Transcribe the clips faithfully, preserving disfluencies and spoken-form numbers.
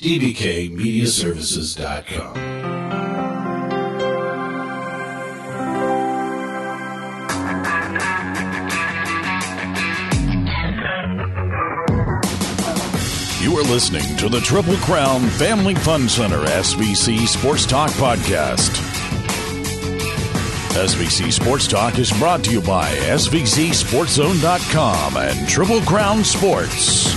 d b k media services dot com. You are listening to the Triple Crown Family Fun Center S V C Sports Talk Podcast. S V C Sports Talk is brought to you by S V C Sports Zone dot com and Triple Crown Sports.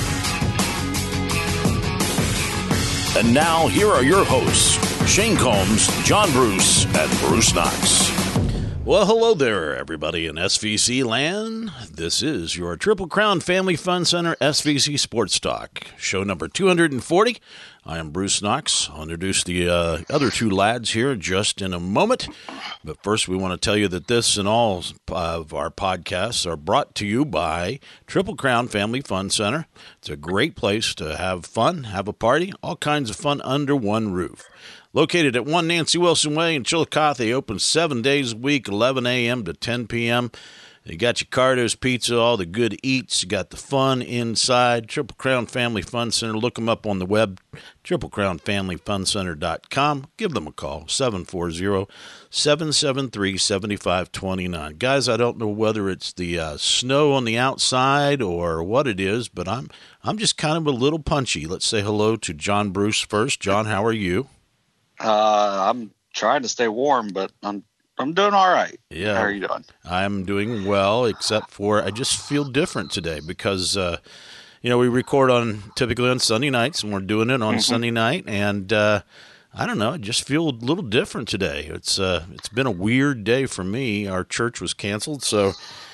And now, here are your hosts, Shane Combs, John Bruce, and Bruce Knox. Well, hello there, everybody in S V C land. This is your Triple Crown Family Fun Center S V C Sports Talk, show number two hundred forty. I am Bruce Knox. I'll introduce the uh, other two lads here just in a moment. But first, we want to tell you that this and all of our podcasts are brought to you by Triple Crown Family Fun Center. It's a great place to have fun, have a party, all kinds of fun under one roof. Located at one Nancy Wilson Way in Chillicothe, they open seven days a week, eleven a.m. to ten p.m. You got your Cardo's Pizza, all the good eats. You got the fun inside. Triple Crown Family Fun Center. Look them up on the web, triple crown family fun center dot com. Give them a call, seven four zero, seven seven three, seven five two nine. Guys, I don't know whether it's the uh, snow on the outside or what it is, but I'm I'm just kind of a little punchy. Let's say hello to John Bruce first. John, how are you? Uh, I'm trying to stay warm, but I'm I'm doing all right. Yeah. How are you doing? I'm doing well, except for I just feel different today because, uh, you know, we record on typically on Sunday nights, and we're doing it on Mm-hmm. Sunday night, and uh, I don't know, I just feel a little different today. It's uh, it's been a weird day for me. Our church was canceled, so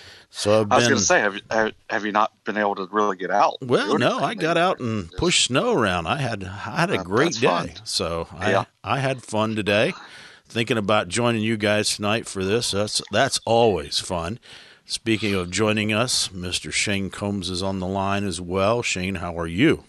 so I've I was been. going to say, have, have have you not been able to really get out? Well, no, I got out and pushed snow around. I had I had a Uh, great that's day, fun. so Yeah. I I had fun today. Thinking about joining you guys tonight for this. That's that's always fun. Speaking of joining us, Mister Shane Combs is on the line as well. Shane, how are you?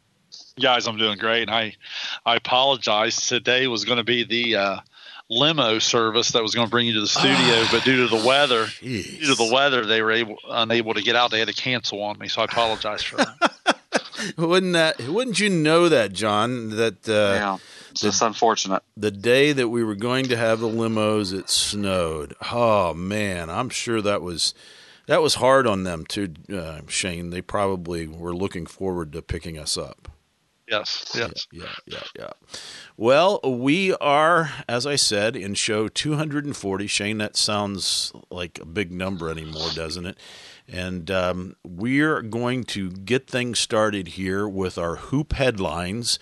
Guys, I'm doing great. I I apologize. Today was going to be the uh, limo service that was going to bring you to the studio, but due to the weather, Jeez. due to the weather, they were able unable to get out. They had to cancel on me, so I apologize for that. Wouldn't that? Wouldn't you know that, John? That uh, Yeah, it's just unfortunate. the day that we were going to have the limos, it snowed. Oh man, I'm sure that was that was hard on them too, uh, Shane. They probably were looking forward to picking us up. Yes, yes. Yeah, yeah, yeah, yeah. Well, we are, as I said, in show two hundred forty. Shane, that sounds like a big number anymore, doesn't it? And um, we're going to get things started here with our hoop headlines,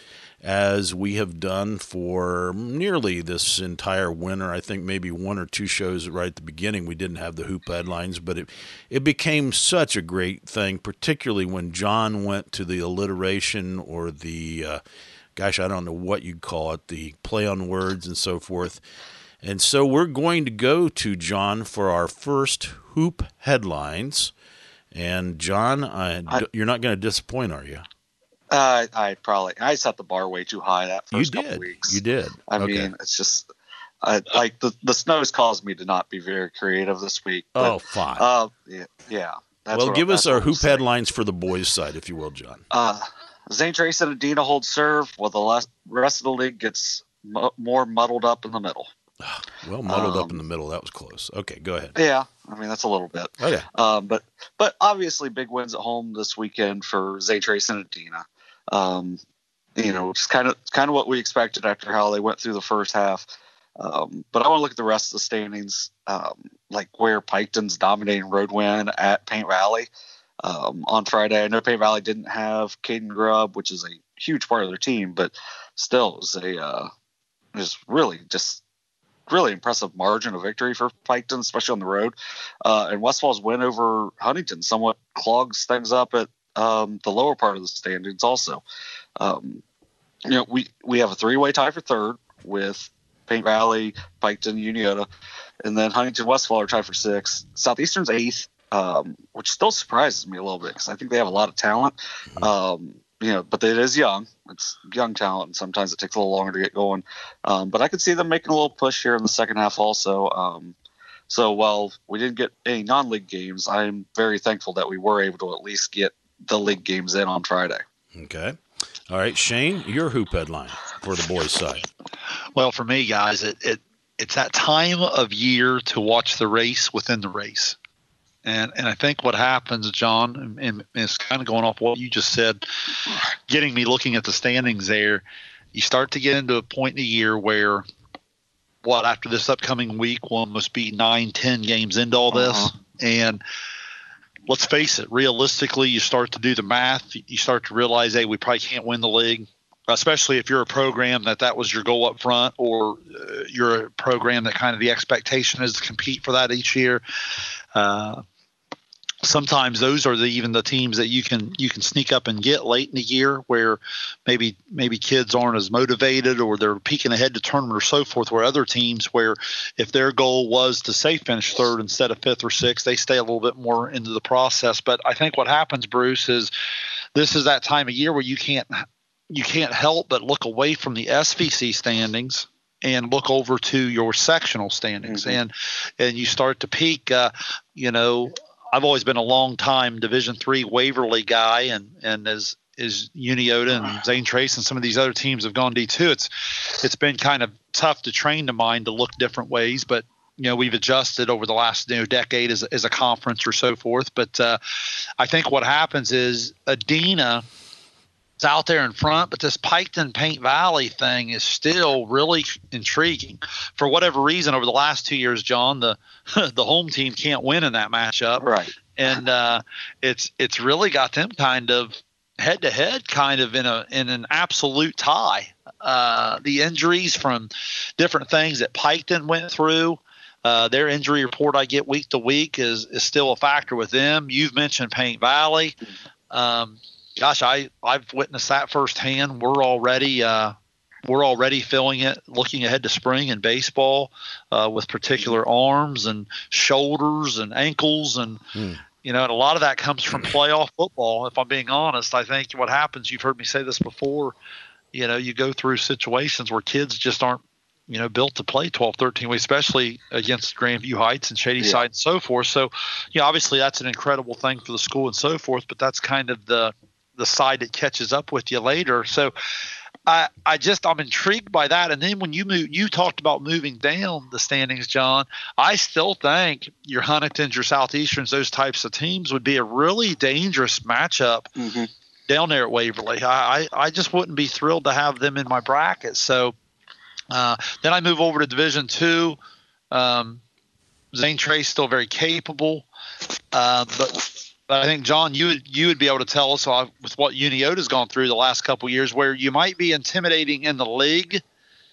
as we have done for nearly this entire winter. I think maybe one or two shows right at the beginning we didn't have the hoop headlines, but it it became such a great thing, particularly when John went to the alliteration or the, uh, gosh, I don't know what you'd call it, the play on words and so forth. And so we're going to go to John for our first hoop headlines. And John, I, I, you're not going to disappoint, are you? Uh, I probably I set the bar way too high that first You couple did. weeks. You did. I Okay. mean, it's just I, like the the snow has caused me to not be very creative this week. But, Oh, fine. Uh, yeah, yeah. That's well, what give I- us that's our what I'm hoop saying. headlines for the boys' side, if you will, John. Uh, Zane Trace and Adina hold serve, while the last, rest of the league gets mu- more muddled up in the middle. Well, muddled up Um, in the middle. That was close. Okay, go ahead. Yeah, I mean that's a little bit. Okay. Um, but but obviously big wins at home this weekend for Zay Trace and Adina. Um, you know, it's kind of kind of what we expected after how they went through the first half. Um, but I want to look at the rest of the standings, um, like where Piketon's dominating road win at Paint Valley um, on Friday. I know Paint Valley didn't have Caden Grubb, which is a huge part of their team, but still it was a uh, it was really just really impressive margin of victory for Piketon, especially on the road. Uh, and Westfall's win over Huntington somewhat clogs things up at um, the lower part of the standings also. Um, you know, we, we have a three-way tie for third with Paint Valley, Piketon, Uniota, and then Huntington Westfall are tied for sixth. Southeastern's eighth, um, which still surprises me a little bit because I think they have a lot of talent. Um, you know, but it is young. It's young talent, and sometimes it takes a little longer to get going. Um, but I could see them making a little push here in the second half also. Um, so while we didn't get any non-league games, I'm very thankful that we were able to at least get the league games in on Friday. Okay. All right, Shane, your hoop headline for the boys' side. Well, for me, guys, it, it it's that time of year to watch the race within the race. And and I think what happens, John, and, and it's kind of going off what you just said, getting me looking at the standings there, you start to get into a point in the year where, what, after this upcoming week, we'll almost be nine, ten games into all this. Uh-huh. And let's face it, realistically, you start to do the math. You start to realize, hey, we probably can't win the league, especially if you're a program that that was your goal up front, or uh, you're a program that kind of the expectation is to compete for that each year. Uh, sometimes those are the, even the teams that you can you can sneak up and get late in the year, where maybe maybe kids aren't as motivated, or they're peeking ahead to tournament or so forth, where other teams, where if their goal was to say finish third instead of fifth or sixth, they stay a little bit more into the process. But I think what happens, Bruce, is this is that time of year where you can't you can't help but look away from the S V C standings and look over to your sectional standings. Mm-hmm. and and you start to peak. Uh, you know, I've always been a long time Division three Waverly guy, and and as is Uniota and Zane Trace and some of these other teams have gone D two. It's it's been kind of tough to train the mind to look different ways, but you know, we've adjusted over the last you know, decade as, as a conference or so forth. But uh, I think what happens is Adena is out there in front, but this Piketon Paint Valley thing is still really intriguing. For whatever reason, over the last two years, John, the the home team can't win in that matchup, right? And uh, it's it's really got them kind of head to head, kind of in a in an absolute tie. Uh, the injuries from different things that Piketon went through. Uh, their injury report I get week to week is, is still a factor with them. You've mentioned Paint Valley. Um, gosh, I, I've witnessed that firsthand. We're already uh, we're already feeling it, looking ahead to spring in baseball uh, with particular arms and shoulders and ankles. And, mm. you know, and a lot of that comes from playoff football. If I'm being honest, I think what happens, you've heard me say this before, you know, you go through situations where kids just aren't, you know, built to play twelve, thirteen weeks, especially against Grandview Heights and Shady Side yeah. and so forth. So, you know, obviously that's an incredible thing for the school and so forth, but that's kind of the the side that catches up with you later. So I I just I'm intrigued by that. And then when you move, you talked about moving down the standings, John. I still think your Huntingtons, your Southeasterns, those types of teams would be a really dangerous matchup mm-hmm. down there at Waverly. I, I I just wouldn't be thrilled to have them in my bracket. So Uh, then I move over to Division Two. Um, Zane Trace still very capable, uh, but but I think John, you would you would be able to tell us uh, with what Uniota's gone through the last couple of years, where you might be intimidating in the league,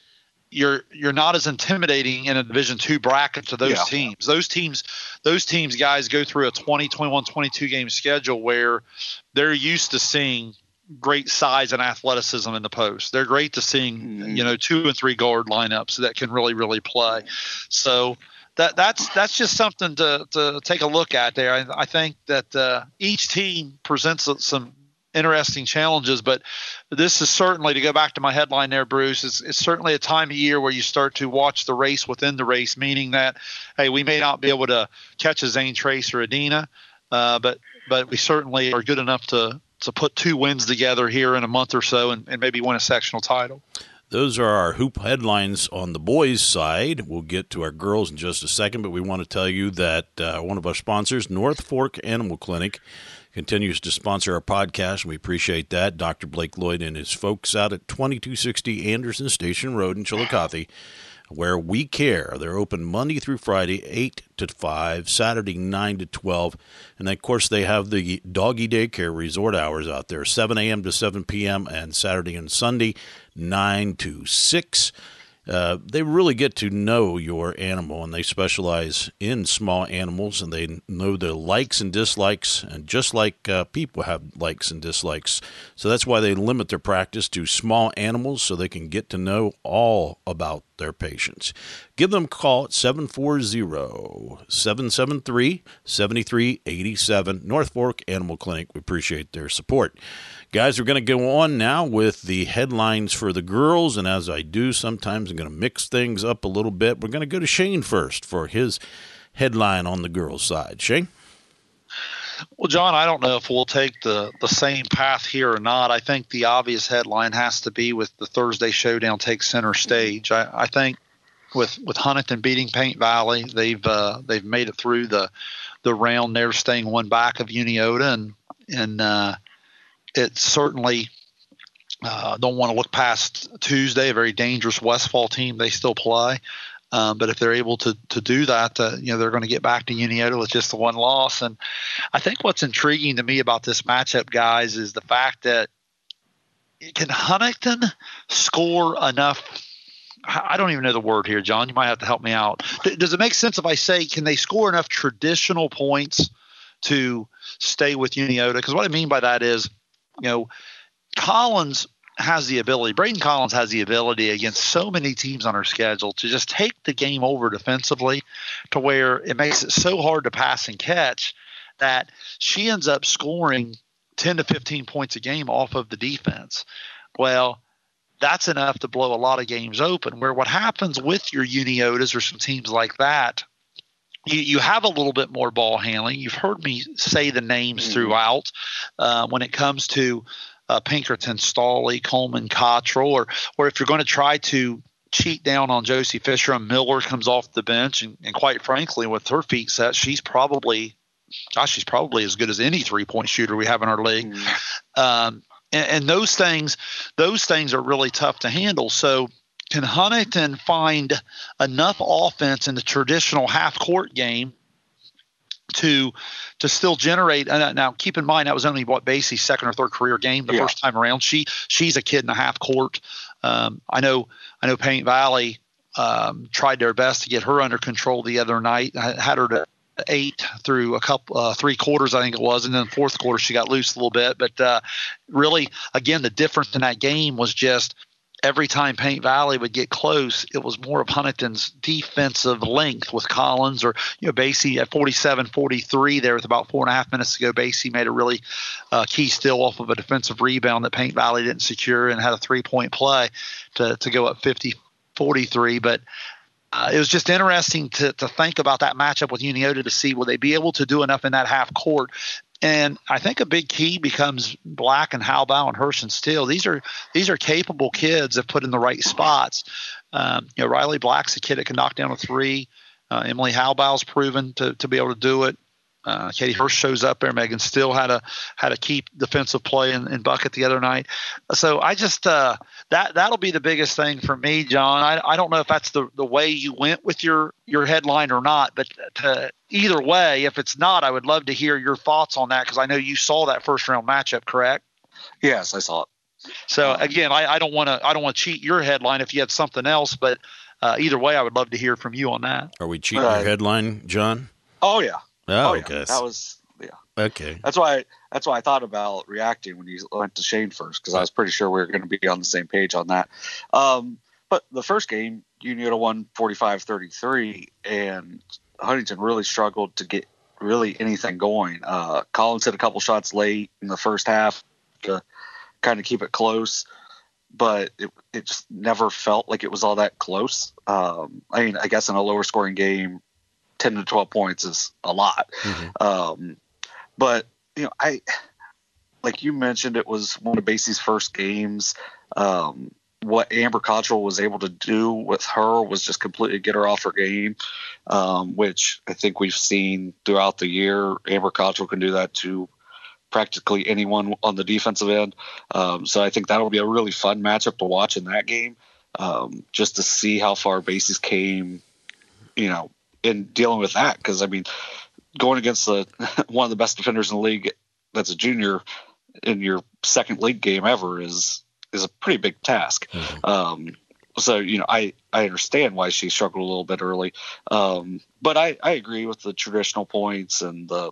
you're you're not as intimidating in a Division Two bracket to those yeah. teams. Those teams, those teams, guys go through a twenty, twenty-one, twenty-two game schedule where they're used to seeing great size and athleticism in the post. They're great to seeing, mm-hmm. you know, two and three guard lineups that can really, really play. So that that's that's just something to, to take a look at there. I, I think that uh, each team presents some interesting challenges, but this is certainly, to go back to my headline there, Bruce, it's, it's certainly a time of year where you start to watch the race within the race, meaning that, hey, we may not be able to catch a Zane Trace or Adena, uh, but but we certainly are good enough to to put two wins together here in a month or so and, and maybe win a sectional title. Those are our hoop headlines on the boys' side. We'll get to our girls in just a second, but we want to tell you that uh, one of our sponsors, North Fork Animal Clinic, continues to sponsor our podcast, and we appreciate that. Doctor Blake Lloyd and his folks out at twenty-two sixty Anderson Station Road in Chillicothe, where we care. They're open Monday through Friday, eight to five, Saturday, nine to twelve. And, of course, they have the doggy daycare resort hours out there, seven a.m. to seven p.m., and Saturday and Sunday, nine to six. Uh, they really get to know your animal, and they specialize in small animals, and they know their likes and dislikes, and just like uh, people have likes and dislikes. So that's why they limit their practice to small animals, so they can get to know all about their patients. Give them a call at seven four zero, seven seven three, seven three eight seven, North Fork Animal Clinic. We appreciate their support. Guys, we're going to go on now with the headlines for the girls, and as I do sometimes, I'm going to mix things up a little bit. We're going to go to Shane first for his headline on the girls' side. Shane? Well, John, I don't know if we'll take the, the same path here or not. I think the obvious headline has to be with the Thursday showdown takes center stage. I, I think with with Huntington beating Paint Valley, they've uh, they've made it through the the round there, staying one back of Uniota, and and uh, it certainly uh, don't want to look past Tuesday, a very dangerous Westfall team they still play. Um, but if they're able to to do that, uh, you know, they're going to get back to Uniota with just the one loss. And I think what's intriguing to me about this matchup, guys, is the fact that can Huntington score enough? I don't even know the word here, John. You might have to help me out. Does it make sense if I say, can they score enough traditional points to stay with Uniota? Because what I mean by that is, you know, Collins has the ability, Braden Collins has the ability against so many teams on her schedule to just take the game over defensively to where it makes it so hard to pass and catch that she ends up scoring ten to fifteen points a game off of the defense. Well, that's enough to blow a lot of games open, where what happens with your Uniotas or some teams like that, you, you have a little bit more ball handling. You've heard me say the names mm-hmm. throughout uh, when it comes to Uh, Pinkerton, Stawley, Coleman, Cottrell, or or if you're going to try to cheat down on Josie Fisher and Miller comes off the bench, and, and quite frankly, with her feet set, she's probably, gosh, she's probably as good as any three-point shooter we have in our league. Mm. Um, and, and those things, those things are really tough to handle. So can Huntington find enough offense in the traditional half-court game to to still generate? Uh, now, keep in mind that was only what Basie's second or third career game the yeah. first time around. She she's a kid in a half court. Um, I know I know Paint Valley um, tried their best to get her under control the other night. I had her to eight through a couple uh, three quarters, I think it was, and then the fourth quarter she got loose a little bit. But uh, really, again, the difference in that game was just every time Paint Valley would get close, it was more of Huntington's defensive length with Collins, or, you know, Basie at forty-seven forty-three there with about four and a half minutes to go. Basie made a really uh, key steal off of a defensive rebound that Paint Valley didn't secure and had a three-point play to, to go up fifty forty-three. But uh, it was just interesting to, to think about that matchup with Uniota to see will they be able to do enough in that half court. And I think a big key becomes Black and Halbow and Hirsch and Steele. These are these are capable kids if put in the right spots. Um, you know, Riley Black's a kid that can knock down a three. Uh, Emily Halbow's proven to to be able to do it. Uh, Katie Hirsch shows up there. Megan Steele had a had a key defensive play in, in bucket the other night. So I just uh, that that'll be the biggest thing for me, John. I, I don't know if that's the, the way you went with your your headline or not, but to, either way, if it's not, I would love to hear your thoughts on that, because I know you saw that first round matchup, correct? Yes, I saw it. So again, I, I don't want to I don't want to cheat your headline if you had something else, but uh, either way, I would love to hear from you on that. Are we cheating Right. your headline, John? Oh yeah. Oh, Oh, yeah. okay. That was yeah. Okay. That's why that's why I thought about reacting when you went to Shane first, because I was pretty sure we were going to be on the same page on that. Um, but the first game, Uniota won forty-five thirty-three, and Huntington really struggled to get really anything going. Uh, Collins hit a couple shots late in the first half to kind of keep it close, but it it just never felt like it was all that close. Um, I mean, I guess in a lower scoring game, ten to twelve points is a lot. Mm-hmm. Um, but, you know, I, like you mentioned, it was one of Basie's first games. Um, what Amber Cottrell was able to do with her was just completely get her off her game, um, which I think we've seen throughout the year. Amber Cottrell can do that to practically anyone on the defensive end. Um, so I think that'll be a really fun matchup to watch in that game, um, just to see how far Basie's came, you know, in dealing with that. Because, I mean, going against the one of the best defenders in the league that's a junior in your second league game ever is is a pretty big task. Mm-hmm. Um, so, you know, I, I understand why she struggled a little bit early. Um, but I, I agree with the traditional points and the,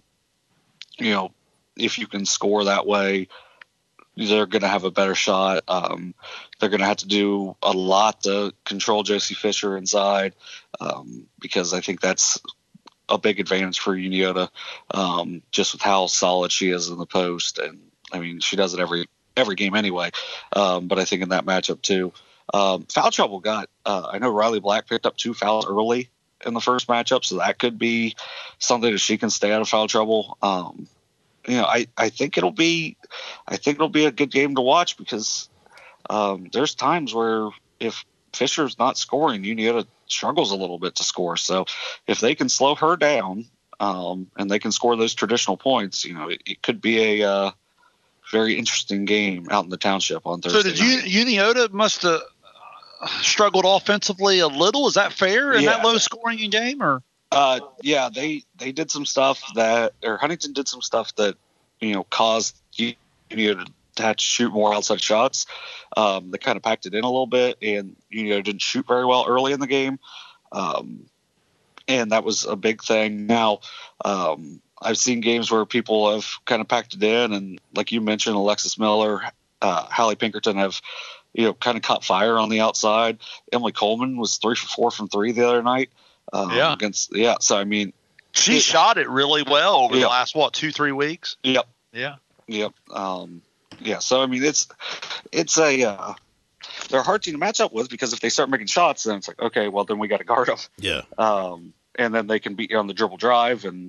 you know, if you can score that way, they're going to have a better shot. Um, they're going to have to do a lot to control Josie Fisher inside, um, because I think that's a big advantage for Uniota, um, just with how solid she is in the post. And I mean, she does it every every game anyway, um, but I think in that matchup too. Um, foul trouble got uh, I know Riley Black picked up two fouls early in the first matchup, so that could be something that she can stay out of foul trouble. Um, you know, I, I think it'll be, I think it'll be a good game to watch because um, there's times where if Fisher's not scoring, Uniota struggles a little bit to score. So if they can slow her down um, and they can score those traditional points, you know, it, it could be a uh, very interesting game out in the township on Thursday. So did you, Uniota must have struggled offensively a little? Is that fair in yeah. that low scoring game or? Uh, yeah, they, they did some stuff that, or Huntington did some stuff that, you know, caused Uniota to have to shoot more outside shots. Um, they kind of packed it in a little bit, and Uniota didn't shoot very well early in the game. Um, and that was a big thing. Now, um, I've seen games where people have kind of packed it in, and like you mentioned, Alexis Miller, uh, Hallie Pinkerton have, you know, kind of caught fire on the outside. Emily Coleman was three for four from three the other night. Um, yeah. Against, yeah. So, I mean, she it, shot it really well over yeah. the last, what, two, three weeks? Yep. Yeah. Yep. Um, yeah. So, I mean, it's, it's a, uh, they're a hard team to match up with because if they start making shots, then it's like, okay, well, then we got to guard them. Yeah. Um, and then they can beat you on the dribble drive. And,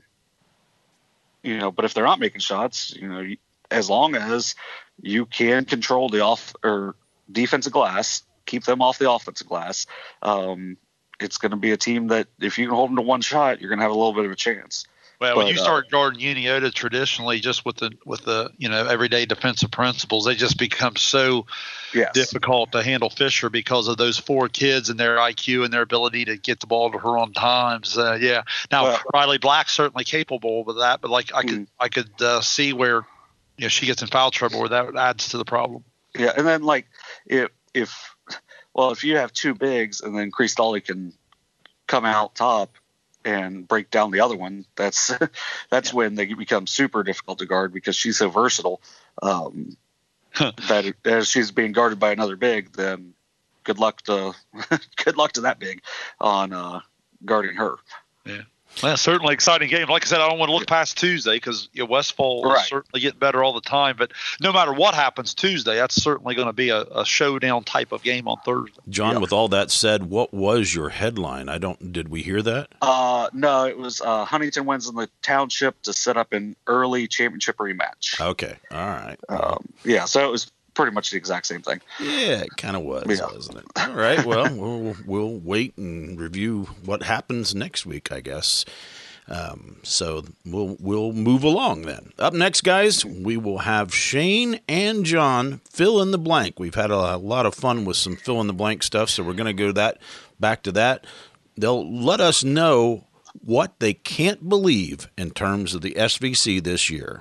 you know, but if they're not making shots, you know, as long as you can control the off or defensive glass, keep them off the offensive glass, um, it's going to be a team that if you can hold them to one shot, you're going to have a little bit of a chance. Well, but, when you start guarding Uniota traditionally, just with the with the you know everyday defensive principles, they just become so yes. difficult to handle Fisher because of those four kids and their I Q and their ability to get the ball to her on times. Uh, yeah. Now well, Riley Black's certainly capable of that, but like I could mm. I could uh, see where you know she gets in foul trouble, where that adds to the problem. Yeah, and then like if if well if you have two bigs and then Cristalli can come out top and break down the other one, that's that's yeah. when they become super difficult to guard because she's so versatile. Um, that as she's being guarded by another big, then good luck to good luck to that big on uh, guarding her. Yeah, well, certainly exciting game. Like I said, I don't want to look past Tuesday because you know, Westfall right. is certainly getting better all the time. But no matter what happens Tuesday, that's certainly going to be a, a showdown type of game on Thursday. John, yeah. with all that said, what was your headline? I don't. Did we hear that? Uh, no, it was uh, Huntington wins in the township to set up an early championship rematch. Okay, all right. Um, yeah, so it was pretty much the exact same thing. Yeah, it kind of was, yeah. wasn't it? All right. Well, we'll we'll wait and review what happens next week, I guess. Um, so we'll we'll move along then. Up next, guys, we will have Shane and John fill in the blank. We've had a, a lot of fun with some fill in the blank stuff, so we're going to go that back to that. They'll let us know what they can't believe in terms of the S V C this year.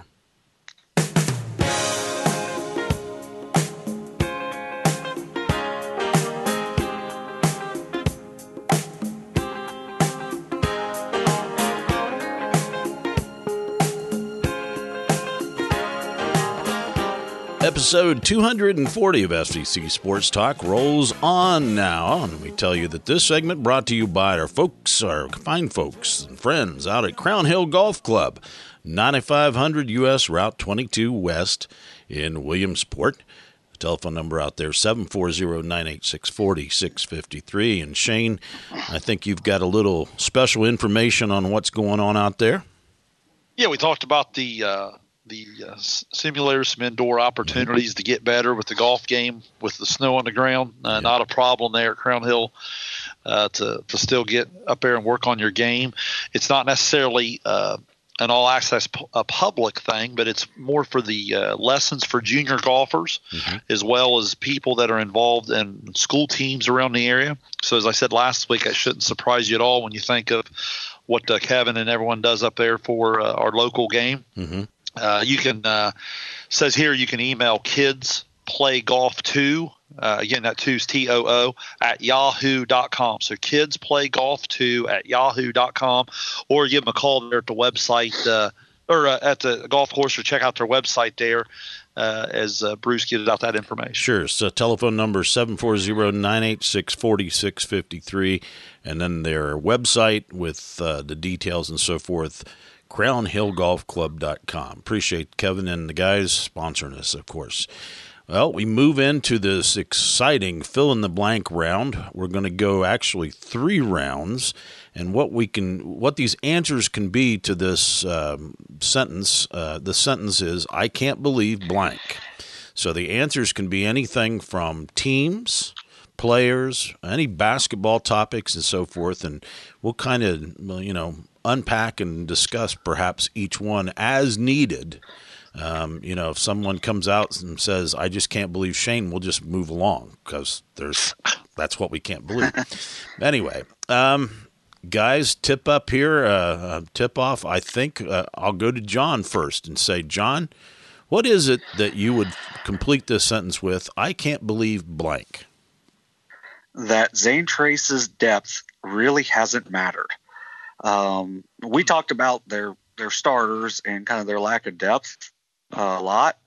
Episode two hundred forty of S V C Sports Talk rolls on now, and we tell you that this segment brought to you by our folks, our fine folks and friends out at Crown Hill Golf Club, ninety-five hundred U S Route twenty-two West in Williamsport. The telephone number out there, seven four zero, nine eight six, four six five three. And Shane, I think you've got a little special information on what's going on out there. Yeah, we talked about the uh, the uh, simulators, some indoor opportunities to get better with the golf game with the snow on the ground. Uh, yeah. Not a problem there at Crown Hill uh, to to still get up there and work on your game. It's not necessarily uh, an all-access pu- a public thing, but it's more for the uh, lessons for junior golfers mm-hmm. as well as people that are involved in school teams around the area. So as I said last week, it shouldn't surprise you at all when you think of what uh, Kevin and everyone does up there for uh, our local game. Mm-hmm. Uh, you can uh, says here you can email kids play golf two. Uh, again, that two is T O O at yahoo dot com. So kids play golf two at yahoo dot com, or give them a call there at the website uh, or uh, at the golf course, or check out their website there uh, as uh, Bruce gives out that information. Sure. So telephone number seven four zero, nine eight six, four six five three, and then their website with uh, the details and so forth. crown hill golf club dot com. Appreciate Kevin and the guys sponsoring us, of course. Well, we move into this exciting fill-in-the-blank round. We're going to go actually three rounds, and what we can, what these answers can be to this um, sentence. Uh, the sentence is, "I can't believe blank." So the answers can be anything from teams, players, any basketball topics, and so forth. And we'll kind of, you know, unpack and discuss perhaps each one as needed. Um, you know, if someone comes out and says, "I just can't believe Shane," we'll just move along because there's that's what we can't believe. Anyway, um, guys, tip up here, uh, uh, tip off. I think uh, I'll go to John first and say, John, what is it that you would complete this sentence with? "I can't believe blank." That Zane Trace's depth really hasn't mattered. Um, we talked about their their starters and kind of their lack of depth a lot,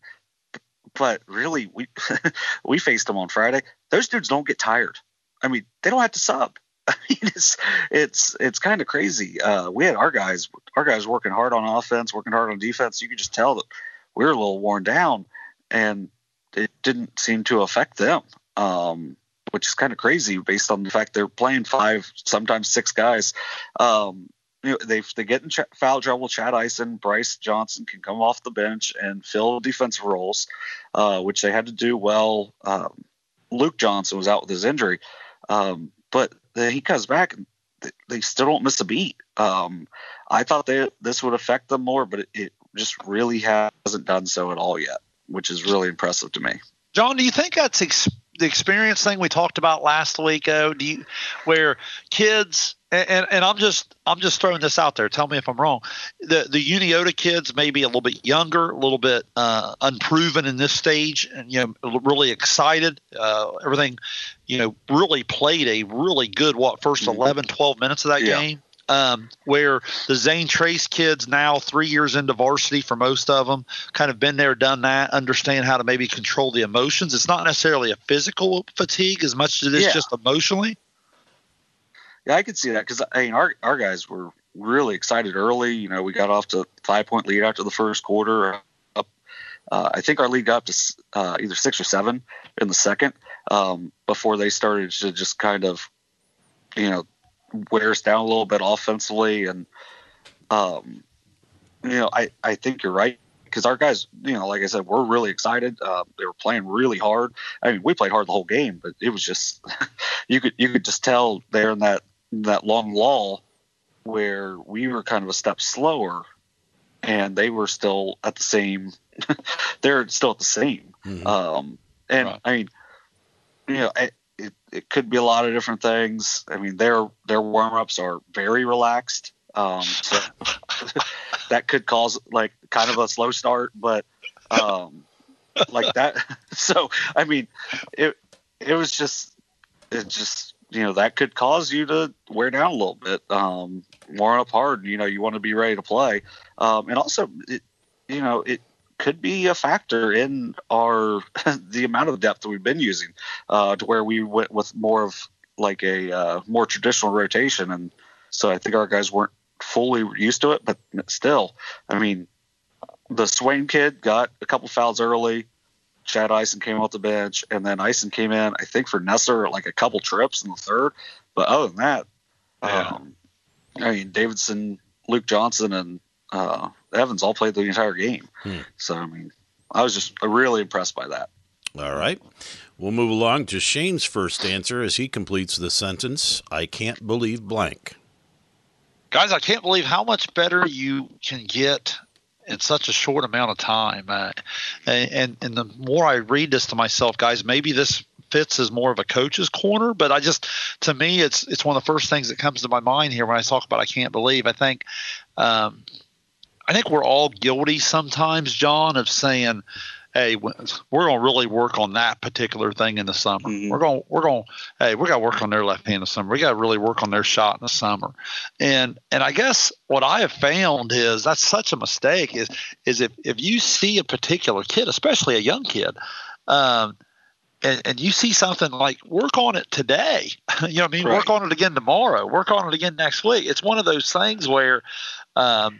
but really we we faced them on Friday. Those dudes don't get tired. I mean, they don't have to sub. I mean, it's it's it's kind of crazy. Uh, we had our guys our guys working hard on offense, working hard on defense. You could just tell that we were a little worn down, and it didn't seem to affect them, um, which is kind of crazy based on the fact they're playing five, sometimes six guys. Um, You know, they they get in ch- foul trouble. Chad Eisen, Bryce Johnson can come off the bench and fill defensive roles, uh, which they had to do well. Um, Luke Johnson was out with his injury, um, but then he comes back and they, they still don't miss a beat. Um, I thought they, this would affect them more, but it, it just really hasn't done so at all yet, which is really impressive to me. John, do you think that's ex- the experience thing we talked about last week? Oh, do you, where kids and, and, and I'm just I'm just throwing this out there. Tell me if I'm wrong. The the Uniota kids may be a little bit younger, a little bit uh, unproven in this stage, and you know, really excited. Uh, everything, you know, really played a really good what first eleven, twelve minutes of that yeah. game. Um, where the Zane Trace kids now three years into varsity for most of them, kind of been there, done that, understand how to maybe control the emotions. It's not necessarily a physical fatigue as much as it is yeah. just emotionally. Yeah, I could see that because I mean, our our guys were really excited early. You know, we got off to five point lead after the first quarter. Up, uh, I think our lead got up to uh, either six or seven in the second um, before they started to just kind of, you know, wear us down a little bit offensively. And, um, you know, I, I think you're right because our guys, you know, like I said, we're really excited. Uh, they were playing really hard. I mean, we played hard the whole game, but it was just, you could, you could just tell there in that, that long lull where we were kind of a step slower and they were still at the same, they're still at the same. Mm-hmm. Um, and right. I mean, you know, I, It, it could be a lot of different things. I mean, their their warm ups are very relaxed, um, so that could cause like kind of a slow start. But um, like that, so I mean, it it was just it just you know that could cause you to wear down a little bit, um, warm up hard. You know, you want to be ready to play, um, and also it, you know it. could be a factor in our the amount of depth that we've been using uh, to where we went with more of like a uh, more traditional rotation. And so I think our guys weren't fully used to it, but still, I mean, the Swain kid got a couple fouls early. Chad Eisen came off the bench, and then Eisen came in, I think, for Nesser, like a couple trips in the third. But other than that, yeah. um, I mean, Davidson, Luke Johnson, and uh, Evans all played the entire game. Hmm. So, I mean, I was just really impressed by that. All right. We'll move along to Shane's first answer as he completes the sentence, I can't believe blank. Guys, I can't believe how much better you can get in such a short amount of time. Uh, and, and the more I read this to myself, guys, maybe this fits as more of a coach's corner, but I just, to me, it's it's one of the first things that comes to my mind here when I talk about I can't believe. I think um, – I think we're all guilty sometimes, John, of saying, "Hey, we're going to really work on that particular thing in the summer. Mm-hmm. We're going, we're going, hey, we got to work on their left hand in the summer. We got to really work on their shot in the summer." And and I guess what I have found is that's such a mistake. Is is if if you see a particular kid, especially a young kid, um, and and you see something like work on it today, you know what I mean? Right. Work on it again tomorrow. Work on it again next week. It's one of those things where. Um,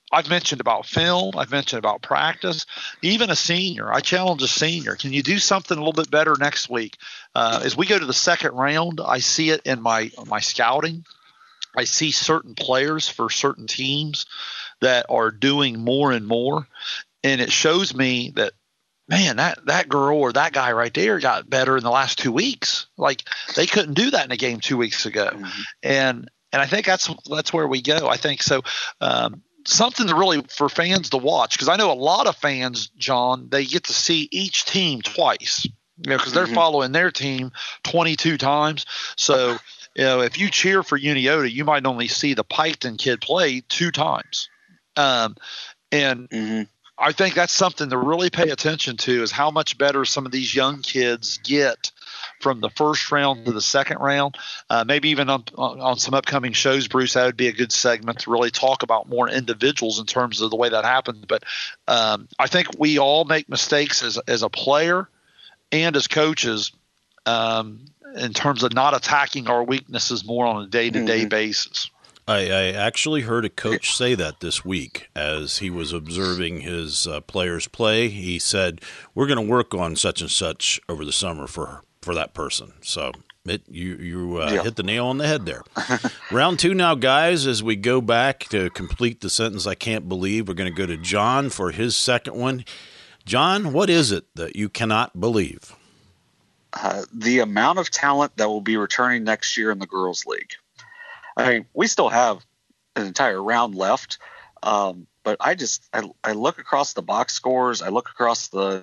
I've mentioned about film. I've mentioned about practice. Even a senior, I challenge a senior. Can you do something a little bit better next week? Uh, as we go to the second round, I see it in my my scouting. I see certain players for certain teams that are doing more and more, and it shows me that, man, that, that girl or that guy right there got better in the last two weeks. Like, they couldn't do that in a game two weeks ago. Mm-hmm. And and I think that's that's where we go. I think so. Um, something to really for fans to watch, because I know a lot of fans, John, they get to see each team twice, you know, because they're mm-hmm. following their team twenty-two times. So, you know, if you cheer for Uniota, you might only see the Piketon kid play two times. Um, and mm-hmm. I think that's something to really pay attention to, is how much better some of these young kids get from the first round to the second round. Uh, maybe even on, on some upcoming shows, Bruce, that would be a good segment to really talk about more individuals in terms of the way that happens. But um, I think we all make mistakes as, as a player and as coaches um, in terms of not attacking our weaknesses more on a day-to-day mm-hmm. basis. I, I actually heard a coach say that this week as he was observing his uh, players play. He said, we're going to work on such and such over the summer for for that person. So it, you, you uh, yeah. hit the nail on the head there. Round two now, guys, as we go back to complete the sentence, I can't believe, we're going to go to John for his second one. John, what is it that you cannot believe? Uh, the amount of talent that will be returning next year in the girls' league. I mean, we still have an entire round left, um, but I just I, I look across the box scores. I look across the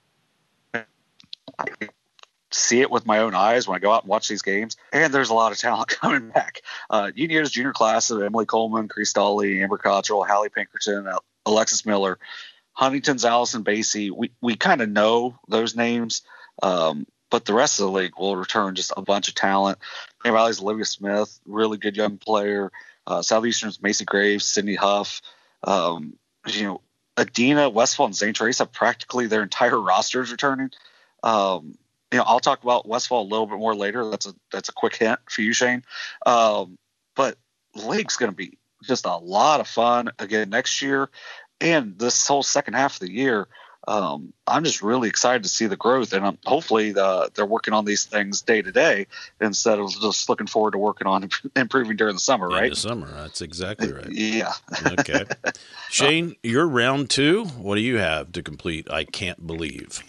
I see it with my own eyes when I go out and watch these games, and there's a lot of talent coming back. Uh, Uniota's junior class of Emily Coleman, Cristali, Amber Cottrell, Hallie Pinkerton, Alexis Miller, Huntington's Allison Basie. We we kind of know those names. Um, But the rest of the league will return just a bunch of talent. Grand Valley's Olivia Smith, really good young player. Uh, Southeastern's Macy Graves, Sydney Huff. Um, you know, Adina, Westfall, and Saint Teresa have practically their entire rosters returning. Um, you know, I'll talk about Westfall a little bit more later. That's a that's a quick hint for you, Shane. Um, but the league's going to be just a lot of fun again next year, and this whole second half of the year. Um, I'm just really excited to see the growth, and um, hopefully the, they're working on these things day to day instead of just looking forward to working on improving during the summer, right? In the summer, that's exactly right. Yeah. Okay. Shane, you're round two. What do you have to complete? I can't believe.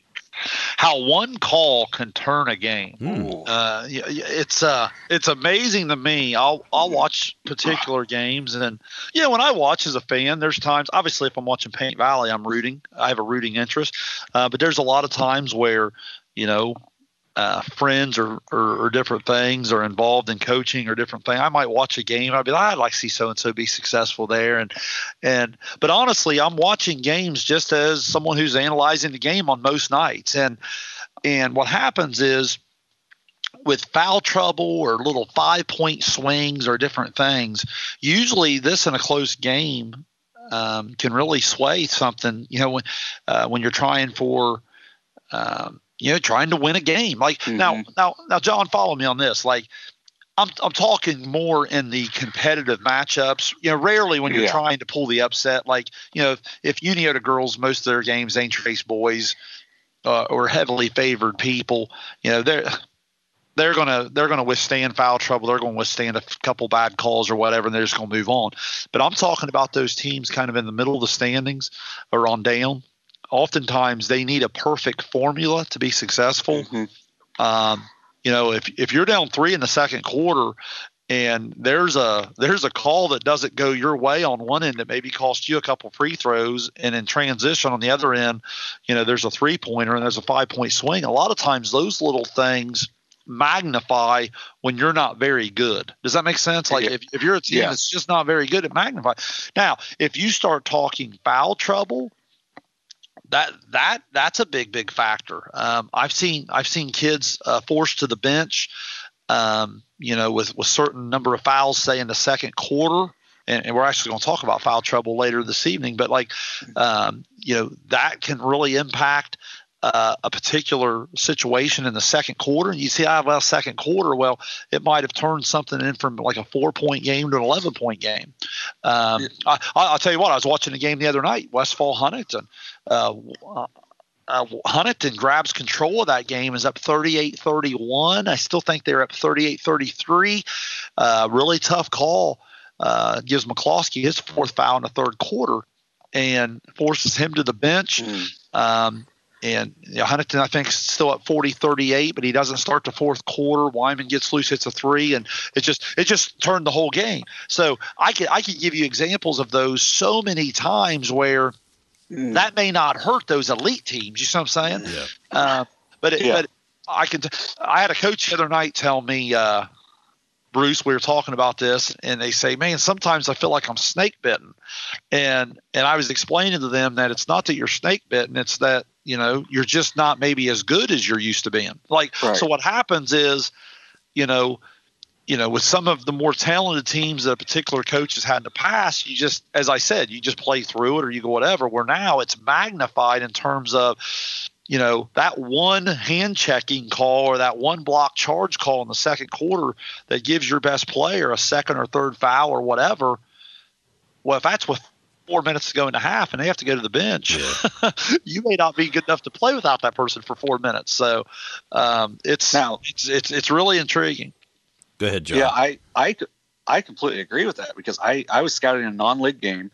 How one call can turn a game. Mm. Uh, it's uh, it's amazing to me. I'll I'll watch particular games, and you know, when I watch as a fan, there's times. Obviously, if I'm watching Paint Valley, I'm rooting. I have a rooting interest. Uh, but there's a lot of times where, you know, uh, friends or, or or different things are involved in coaching or different thing. I might watch a game. I'd be like, I'd like to see so and so be successful there, and and but honestly, I'm watching games just as someone who's analyzing the game on most nights, and and what happens is with foul trouble or little five point swings or different things, usually this in a close game um, can really sway something. You know, when uh, when you're trying for um, you know, trying to win a game. Like mm-hmm. now, now, now, John, follow me on this. Like, I'm, I'm talking more in the competitive matchups. You know, rarely when you're yeah. trying to pull the upset. Like, you know, if, if Uniota girls, most of their games, Saint Trace boys, uh, or heavily favored people, you know, they're they're gonna they're gonna withstand foul trouble. They're gonna withstand a couple bad calls or whatever, and they're just gonna move on. But I'm talking about those teams kind of in the middle of the standings or on down. Oftentimes they need a perfect formula to be successful. Mm-hmm. Um, you know, if if you're down three in the second quarter and there's a there's a call that doesn't go your way on one end that maybe cost you a couple free throws, and in transition on the other end, you know, there's a three pointer and there's a five point swing. A lot of times those little things magnify when you're not very good. Does that make sense? Like if, if you're a team yeah. that's just not very good, it magnifies. Now, if you start talking foul trouble, That that that's a big big factor. Um, I've seen I've seen kids uh, forced to the bench, um, you know, with with certain number of fouls, say in the second quarter, and, and we're actually going to talk about foul trouble later this evening. But like, um, you know, that can really impact uh, a particular situation in the second quarter, and you see, ah, well, second quarter, well, it might have turned something in from like a four-point game to an eleven-point game. Um, I, I'll tell you what, I was watching the game the other night, Westfall Huntington. Uh, uh, Huntington grabs control of that game, is up thirty-eight thirty-one. I still think they're up thirty-eight thirty-three. Uh, really tough call. Uh, gives McCloskey his fourth foul in the third quarter and forces him to the bench. Mm. Um, and you know, Huntington, I think, is still at forty thirty-eight, but he doesn't start the fourth quarter. Wyman gets loose, hits a three, and it just it just turned the whole game. So I could I could give you examples of those so many times where mm. that may not hurt those elite teams. You see what I'm saying? Yeah. Uh, but it, yeah. but I can. I had a coach the other night tell me. Uh, Bruce, we were talking about this, and they say, man, sometimes I feel like I'm snake bitten. And and I was explaining to them that it's not that you're snake bitten, it's that, you know, you're just not maybe as good as you're used to being. Like, right. So what happens is, you know, you know, with some of the more talented teams that a particular coach has had in the past, you just, as I said, you just play through it or you go whatever, where now it's magnified in terms of, you know, that one hand checking call or that one block charge call in the second quarter that gives your best player a second or third foul or whatever. Well, if that's with four minutes to go in the half and they have to go to the bench, yeah. you may not be good enough to play without that person for four minutes. So um, it's, now, it's it's it's really intriguing. Go ahead, John. Yeah, I I, I completely agree with that because I, I was scouting a non-league game,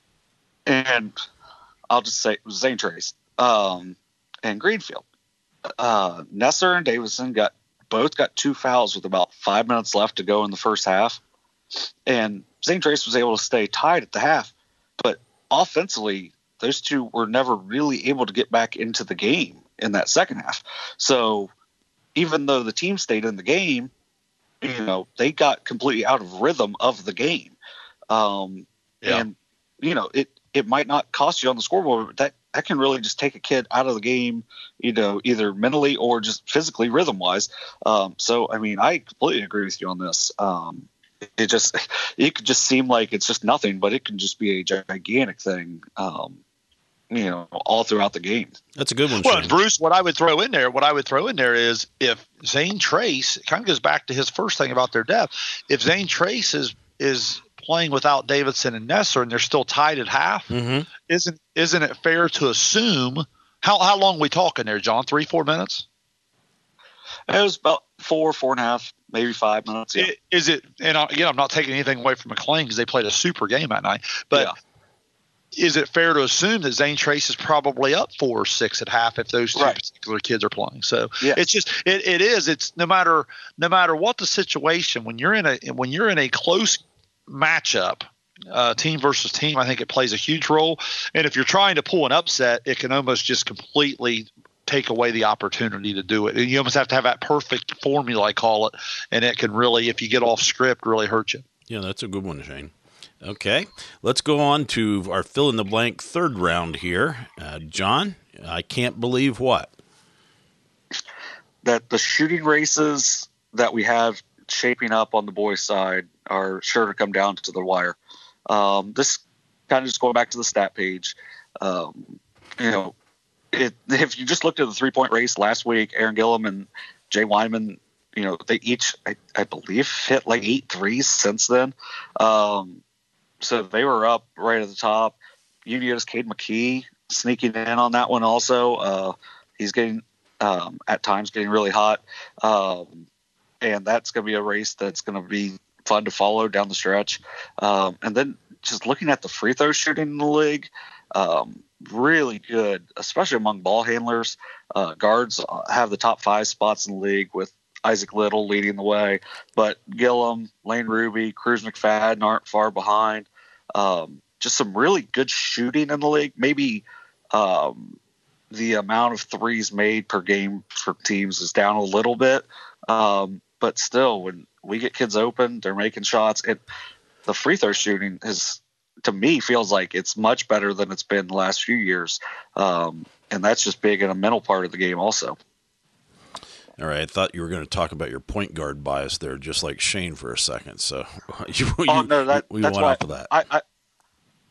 and I'll just say it was Zane Trace. Um, and Greenfield. Uh, Nesser and Davison got both got two fouls with about five minutes left to go in the first half. And Zane Trace was able to stay tied at the half. But offensively, those two were never really able to get back into the game in that second half. So even though the team stayed in the game, you know, they got completely out of rhythm of the game. Um, yeah. And, you know, it, it might not cost you on the scoreboard, but that, that can really just take a kid out of the game, you know, either mentally or just physically, rhythm-wise. Um, so, I mean, I completely agree with you on this. Um, it just it could just seem like it's just nothing, but it can just be a gigantic thing, um, you know, all throughout the game. That's a good one. Well, Shane. Bruce, what I would throw in there, what I would throw in there is if Zane Trace, it kind of goes back to his first thing about their depth. If Zane Trace is is playing without Davidson and Nesser, and they're still tied at half, mm-hmm. isn't isn't it fair to assume how how long are we talking there, John? Three, four minutes? It was about four, four and a half, maybe five minutes. Yeah. Is it? And again, I'm not taking anything away from McLean because they played a super game that night. But yeah. Is it fair to assume that Zane Trace is probably up four or six at half if those two right. particular kids are playing? So yeah. it's just it, it is. It's no matter no matter what the situation when you're in a when you're in a close matchup, uh, team versus team, I think it plays a huge role. And if you're trying to pull an upset, it can almost just completely take away the opportunity to do it. And you almost have to have that perfect formula, I call it, and it can really, if you get off script, really hurt you. Yeah, that's a good one, Shane. Okay, let's go on to our fill-in-the-blank third round here. Uh, John, I can't believe what? That the shooting races that we have shaping up on the boys' side are sure to come down to the wire. Um, this kind of just going back to the stat page. Um, you know, it, if you just looked at the three-point race last week, Aaron Gillum and Jay Wyman, you know, they each, I, I believe, hit like eight threes since then. Um, so they were up right at the top. U D O's Cade McKee sneaking in on that one also. Uh, he's getting, um, at times, getting really hot. Um, and that's going to be a race that's going to be fun to follow down the stretch. Um, and then just looking at the free throw shooting in the league, um, really good, especially among ball handlers. Uh, guards have the top five spots in the league with Isaac Little leading the way, but Gillum, Lane Ruby, Cruz McFadden aren't far behind. Um, just some really good shooting in the league. Maybe um, the amount of threes made per game for teams is down a little bit, um, but still, when we get kids open, they're making shots. It the free throw shooting is, to me, feels like it's much better than it's been the last few years, um, and that's just big in a mental part of the game also. All right, I thought you were going to talk about your point guard bias there, just like Shane for a second. So you, you, oh, no, that, we that's went why off of that. I, I,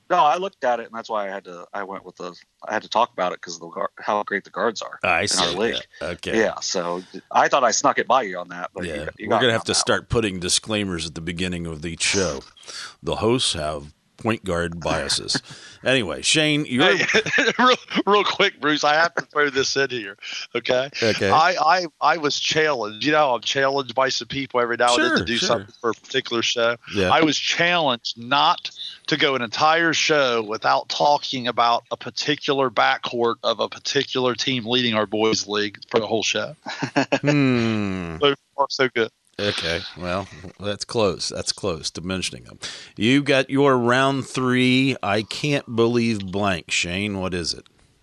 No, I looked at it, and that's why I had to. I went with the. I had to talk about it because of the guard, how great the guards are I in see. our league. Yeah. Okay. Yeah, so I thought I snuck it by you on that, but Yeah, you, you we're got gonna me have on to that start one. putting disclaimers at the beginning of each show. The hosts have point guard biases. Anyway, Shane, you're Hey, real, real quick, Bruce. I have to throw this in here. Okay. Okay. I, I I was challenged. You know, I'm challenged by some people every now and then Sure, to do sure. something for a particular show. Yeah. I was challenged not to go an entire show without talking about a particular backcourt of a particular team leading our boys' league for the whole show. hmm. So far, so good. Okay, well, that's close. That's close to mentioning them. You got your round three. I can't believe blank. Shane, what is it?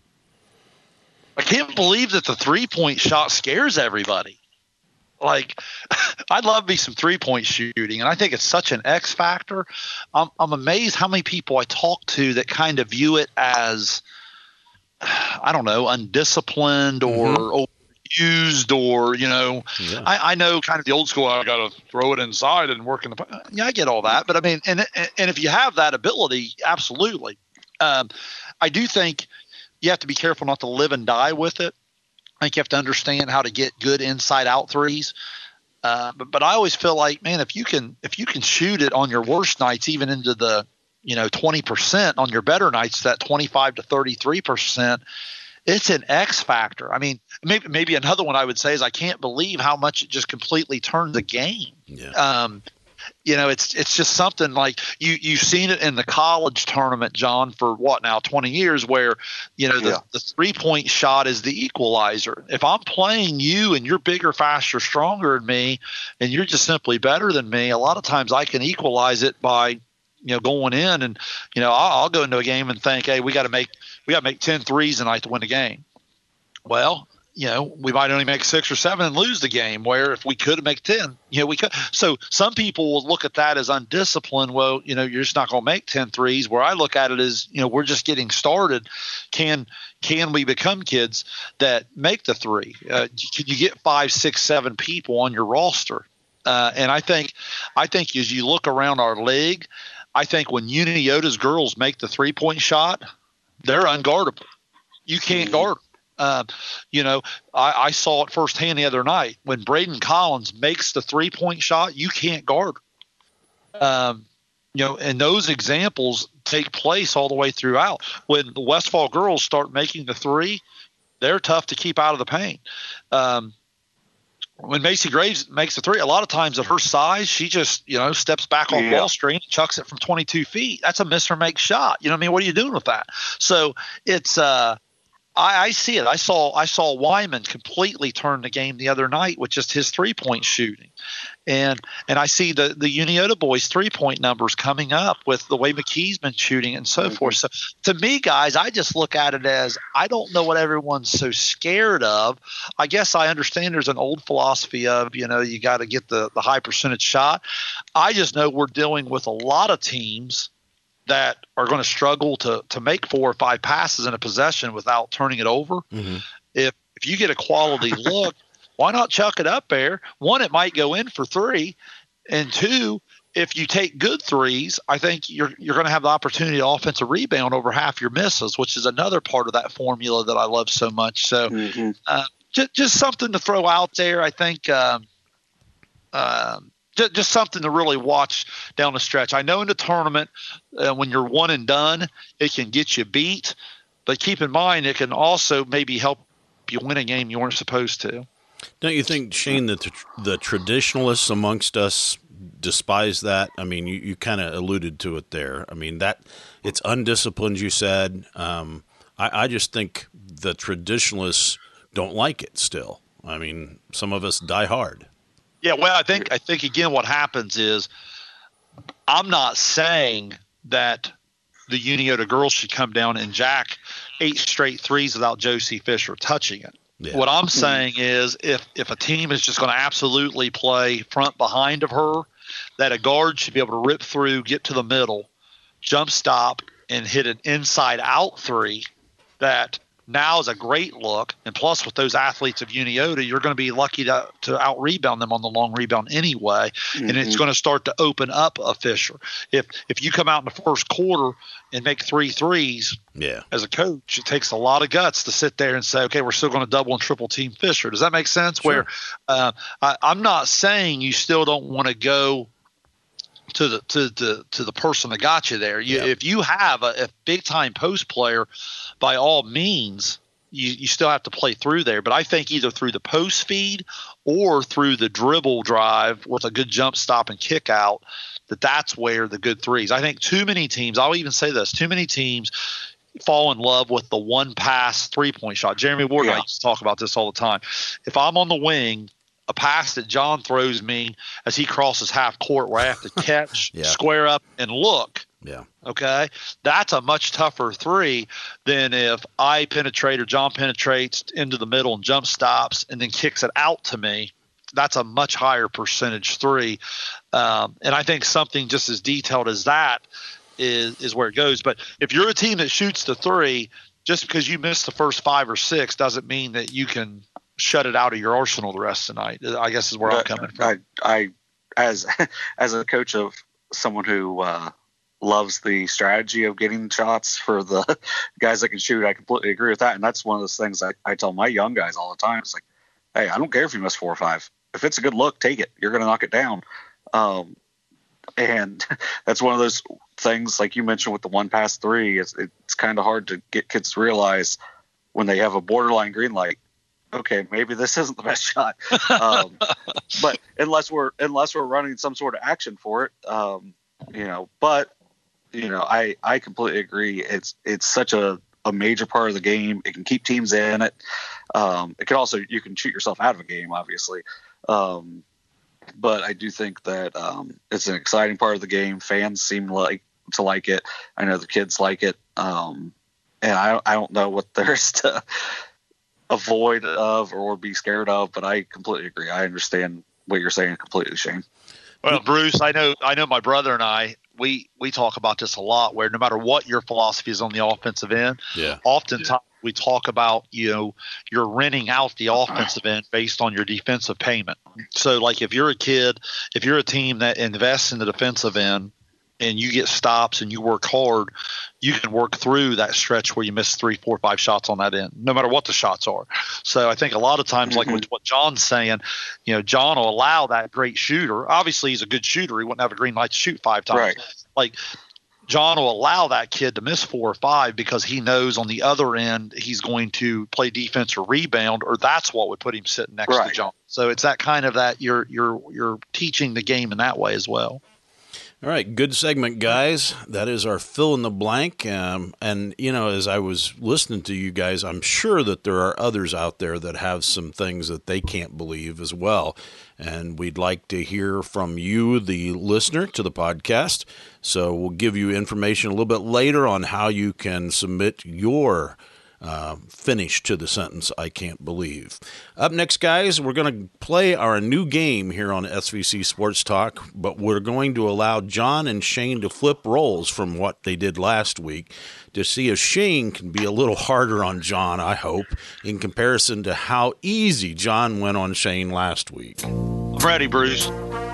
I can't believe that the three-point shot scares everybody. Like, I'd love me some three-point shooting, and I think it's such an X factor. I'm, I'm amazed how many people I talk to that kind of view it as, I don't know, undisciplined or Mhm. overused, or, you know, Yeah. I, I know kind of the old school, I got to throw it inside and work in the – yeah, I get all that. But, I mean, and, and if you have that ability, absolutely. Um, I do think you have to be careful not to live and die with it. I think you have to understand how to get good inside out threes. Uh, but, but I always feel like, man, if you can if you can shoot it on your worst nights, even into the, you know, twenty percent, on your better nights, that twenty-five to thirty-three percent, it's an X factor. I mean, maybe maybe another one I would say is I can't believe how much it just completely turned the game. Yeah. Um, you know, it's it's just something like you you've seen it in the college tournament, John, for what now, twenty years, where, you know, the, Yeah. the three point shot is the equalizer. If I'm playing you and you're bigger, faster, stronger than me, and you're just simply better than me, a lot of times I can equalize it by, you know, going in, and, you know, I'll, I'll go into a game and think, hey, we got to make we got to make ten threes tonight to win the game. Well, you know, we might only make six or seven and lose the game, where if we could make ten, you know, we could. So some people will look at that as undisciplined. Well, you know, you're just not going to make ten threes. Where I look at it as, you know, we're just getting started. Can can we become kids that make the three? Uh, can you get five, six, seven people on your roster? Uh, and I think, I think as you look around our league, I think when Uniota's girls make the three point shot, they're unguardable. You can't guard them. Uh, you know, I, I saw it firsthand the other night when Braden Collins makes the three-point shot. You can't guard. Um, you know, and those examples take place all the way throughout. When the Westfall girls start making the three, they're tough to keep out of the paint. Um, when Macy Graves makes the three, a lot of times at her size, she just, you know, steps back on Yeah. ball screen, chucks it from twenty-two feet. That's a miss or make shot. You know what I mean? What are you doing with that? So it's uh, – I, I see it. I saw I saw Wyman completely turn the game the other night with just his three point shooting, and and I see the the Uniota boys three point numbers coming up with the way McKee's been shooting and so Mm-hmm. forth. So to me, guys, I just look at it as I don't know what everyone's so scared of. I guess I understand there's an old philosophy of, you know, you got to get the the high percentage shot. I just know we're dealing with a lot of teams that are going to struggle to to make four or five passes in a possession without turning it over. Mm-hmm. If if you get a quality look, why not chuck it up there? One, it might go in for three, and two, if you take good threes, I think you're you're going to have the opportunity to offensive rebound over half your misses, which is another part of that formula that I love so much. So Mm-hmm. uh, just just something to throw out there. I think. Um, um, Just, just something to really watch down the stretch. I know in the tournament, uh, when you're one and done, it can get you beat. But keep in mind, it can also maybe help you win a game you weren't supposed to. Don't you think, Shane, that the, the traditionalists amongst us despise that? I mean, you, you kind of alluded to it there. I mean, that it's undisciplined, you said. Um, I, I just think the traditionalists don't like it still. I mean, some of us die hard. Yeah, well, I think I think again what happens is I'm not saying that the Uniota girls should come down and jack eight straight threes without Josie Fisher touching it. Yeah. What I'm saying is if if a team is just going to absolutely play front behind of her, that a guard should be able to rip through, get to the middle, jump stop, and hit an inside out three that now is a great look. And plus, with those athletes of Uniota, you're going to be lucky to, to out rebound them on the long rebound anyway. Mm-hmm. And it's going to start to open up a Fisher. If if you come out in the first quarter and make three threes, yeah, as a coach, it takes a lot of guts to sit there and say, okay, we're still going to double and triple team Fisher. Does that make sense? Sure. Where uh, I, I'm not saying you still don't want to go to the to the to the person that got you there. You, yeah. If you have a, a big time post player, by all means, you, you still have to play through there. But I think either through the post feed or through the dribble drive with a good jump stop and kick out, that that's where the good threes. I think too many teams, I'll even say this, too many teams fall in love with the one pass three point shot. Jeremy Ward yeah. and I used to talk about this all the time. If I'm on the wing, a pass that John throws me as he crosses half court where I have to catch, yeah. square up, and look. Yeah. Okay. That's a much tougher three than if I penetrate or John penetrates into the middle and jump stops and then kicks it out to me. That's a much higher percentage three. Um, and I think something just as detailed as that is, is where it goes. But if you're a team that shoots the three, just because you missed the first five or six doesn't mean that you can shut it out of your arsenal the rest of the night, I guess is where but I'm coming from. I, I, as, as a coach of someone who uh, loves the strategy of getting shots for the guys that can shoot, I completely agree with that. And that's one of those things I, I tell my young guys all the time. It's like, hey, I don't care if you miss four or five. If it's a good look, take it. You're going to knock it down. Um, and that's one of those things, like you mentioned with the one pass three, it's, it's kind of hard to get kids to realize when they have a borderline green light, okay, maybe this isn't the best shot. Um, but unless we're unless we're running some sort of action for it, um, you know. But you know, I, I completely agree. It's it's such a, a major part of the game. It can keep teams in it. Um, it can also you can shoot yourself out of a game, obviously. Um, but I do think that um, it's an exciting part of the game. Fans seem like to like it. I know the kids like it. Um, and I I don't know what there's to avoid of or be scared of, but I completely agree. I understand what you're saying completely, Shane. Well, Bruce, I know I know my brother and I, we we talk about this a lot, where no matter what your philosophy is on the offensive end, yeah. oftentimes we talk about, you know, you're renting out the offensive end based on your defensive payment. So like if you're a kid, if you're a team that invests in the defensive end and you get stops and you work hard, you can work through that stretch where you miss three, four, five shots on that end, no matter what the shots are. So I think a lot of times, like with what John's saying, you know, John will allow that great shooter. Obviously, he's a good shooter. He wouldn't have a green light to shoot five times. Right. Like John will allow that kid to miss four or five because he knows on the other end he's going to play defense or rebound, or that's what would put him sitting next right. to John. So it's that kind of that you're you're you're teaching the game in that way as well. All right, good segment, guys. That is our fill in the blank. Um, and, you know, as I was listening to you guys, I'm sure that there are others out there that have some things that they can't believe as well. And we'd like to hear from you, the listener, to the podcast. So we'll give you information a little bit later on how you can submit your Uh, finish to the sentence, I can't believe. Up next, guys, we're going to play our new game here on S V C Sports Talk, but we're going to allow John and Shane to flip roles from what they did last week to see if Shane can be a little harder on John, I hope, in comparison to how easy John went on Shane last week. I'm ready, Bruce.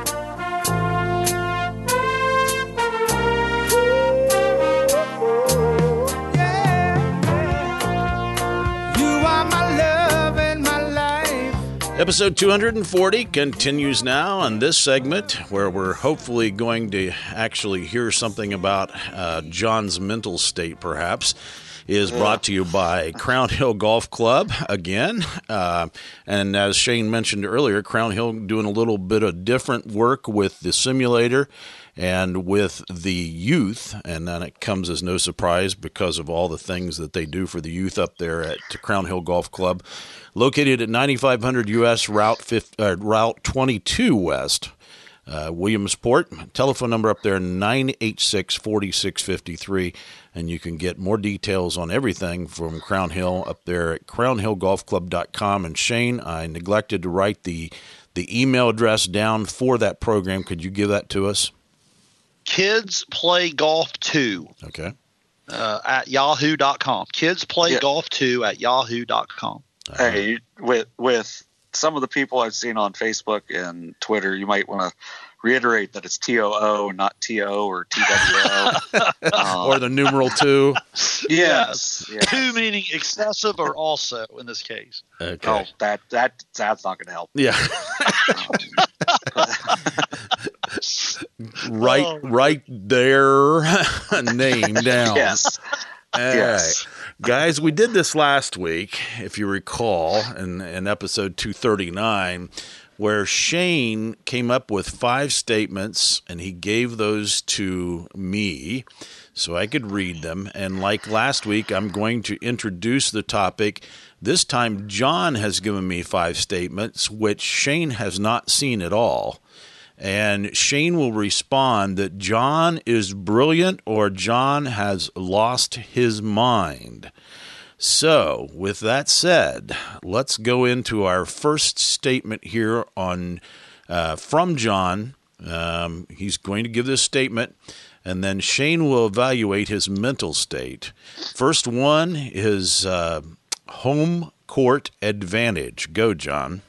Episode two hundred forty continues now on this segment where we're hopefully going to actually hear something about uh, John's mental state, perhaps, is brought to you by Crown Hill Golf Club again. Uh, and as Shane mentioned earlier, Crown Hill doing a little bit of different work with the simulator and with the youth, and then it comes as no surprise because of all the things that they do for the youth up there at Crown Hill Golf Club, located at ninety-five hundred U S Route fifty, uh, Route twenty-two West, uh, Williamsport. Telephone number up there, nine eight six, four six five three, and you can get more details on everything from Crown Hill up there at crown hill golf club dot com. And Shane, I neglected to write the, the email address down for that program. Could you give that to us? Kids Play Golf two. Okay. uh, at yahoo dot com. Kids Play Yeah. Golf two at yahoo dot com. Hey, with with some of the people I've seen on Facebook and Twitter, you might want to reiterate that it's T O O, not T O or T W O. um, Or the numeral two. yes, yes. Two meaning excessive or also in this case. Okay. Oh, that that that's not going to help. Yeah. right, Oh. right there. Name down. Yes. All Yes. right. Guys, we did this last week, if you recall, in, in episode two thirty-nine, where Shane came up with five statements, and he gave those to me so I could read them. And like last week, I'm going to introduce the topic. This time, John has given me five statements, which Shane has not seen at all. And Shane will respond that John is brilliant or John has lost his mind. So, with that said, let's go into our first statement here on uh, from John. Um, he's going to give this statement, and then Shane will evaluate his mental state. First one is uh, home court advantage. Go, John.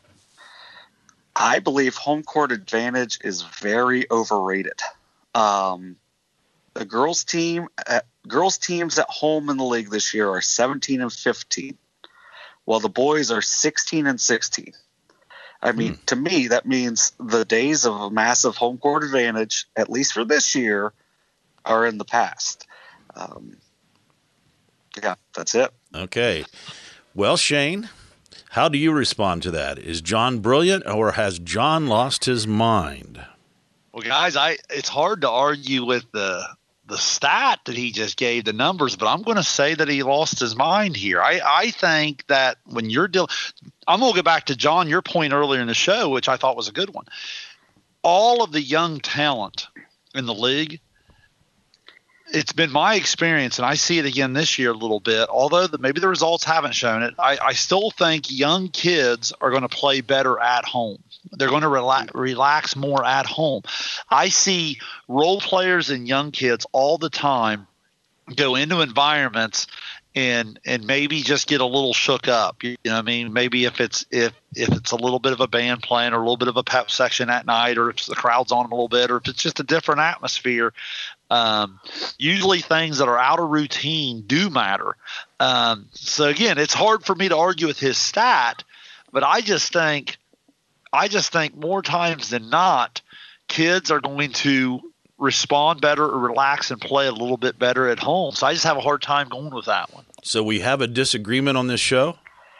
I believe home court advantage is very overrated. Um, the girls team, uh, girls teams at home in the league this year are seventeen and fifteen, while the boys are sixteen and sixteen. I mean, hmm. to me, that means the days of a massive home court advantage, at least for this year, are in the past. Um, yeah, that's it. Okay. Well, Shane, how do you respond to that? Is John brilliant, or has John lost his mind? Well, guys, I it's hard to argue with the the stat that he just gave, the numbers, but I'm going to say that he lost his mind here. I, I think that when you're dealing – I'm going to go back to, John, your point earlier in the show, which I thought was a good one. All of the young talent in the league, it's been my experience, and I see it again this year a little bit, although the, maybe the results haven't shown it, I, I still think young kids are going to play better at home. They're going to relax, relax more at home. I see role players and young kids all the time go into environments and and maybe just get a little shook up. You know what I mean? Maybe if it's if if it's a little bit of a band playing or a little bit of a pep section at night, or if the crowd's on them a little bit, or if it's just a different atmosphere. Um, usually things that are out of routine do matter. Um, so again, it's hard for me to argue with his stat, but I just think I just think more times than not, kids are going to respond better or relax and play a little bit better at home. So I just have a hard time going with that one. So we have a disagreement on this show?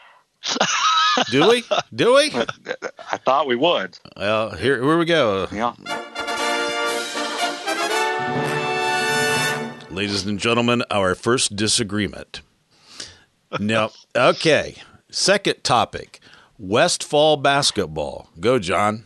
Do we? Do we? I thought we would. Well, here, here we go. Yeah. Ladies and gentlemen, our first disagreement. Now, okay. Second topic, Westfall basketball. Go, John.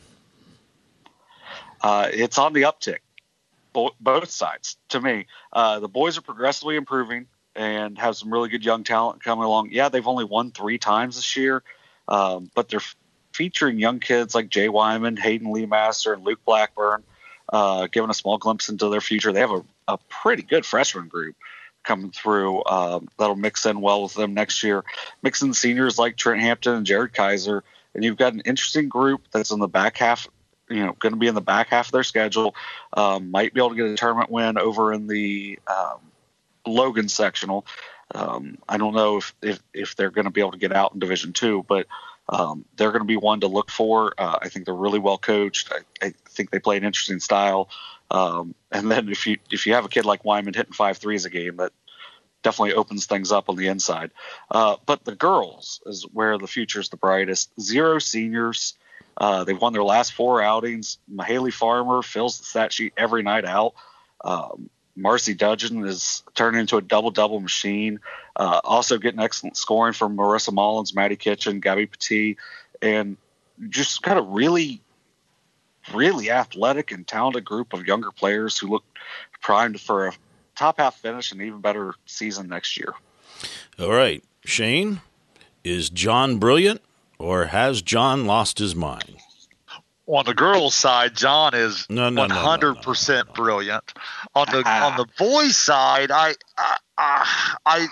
Uh, it's on the uptick, Bo- both sides. To me, uh, the boys are progressively improving and have some really good young talent coming along. Yeah, they've only won three times this year, um, but they're f- featuring young kids like Jay Wyman, Hayden Lee Master, and Luke Blackburn, uh, giving a small glimpse into their future. They have a, a pretty good freshman group coming through um, that'll mix in well with them next year. Mixing seniors like Trent Hampton and Jared Kaiser, and you've got an interesting group that's in the back half, you know, going to be in the back half of their schedule. Um, might be able to get a tournament win over in the um, Logan sectional. Um, I don't know if, if, if they're going to be able to get out in Division Two, but um, they're going to be one to look for. Uh, I think they're really well coached. I, I think they play an interesting style. Um, and then if you if you have a kid like Wyman hitting five threes a game, that definitely opens things up on the inside. Uh, but the girls is where the future is the brightest. Zero seniors. Uh, they've won their last four outings. Mahaley Farmer fills the stat sheet every night out. Um, Marcy Dudgeon is turning into a double-double machine. Uh, also getting excellent scoring from Marissa Mullins, Maddie Kitchen, Gabby Petit, and just kind of really, really athletic and talented group of younger players who look primed for a top-half finish and even better season next year. All right. Shane, is John brilliant, or has John lost his mind? On the girls' side, John is no, no, one hundred percent no, no, no, no, no. brilliant. On the on the boys' side, I, I uh, I.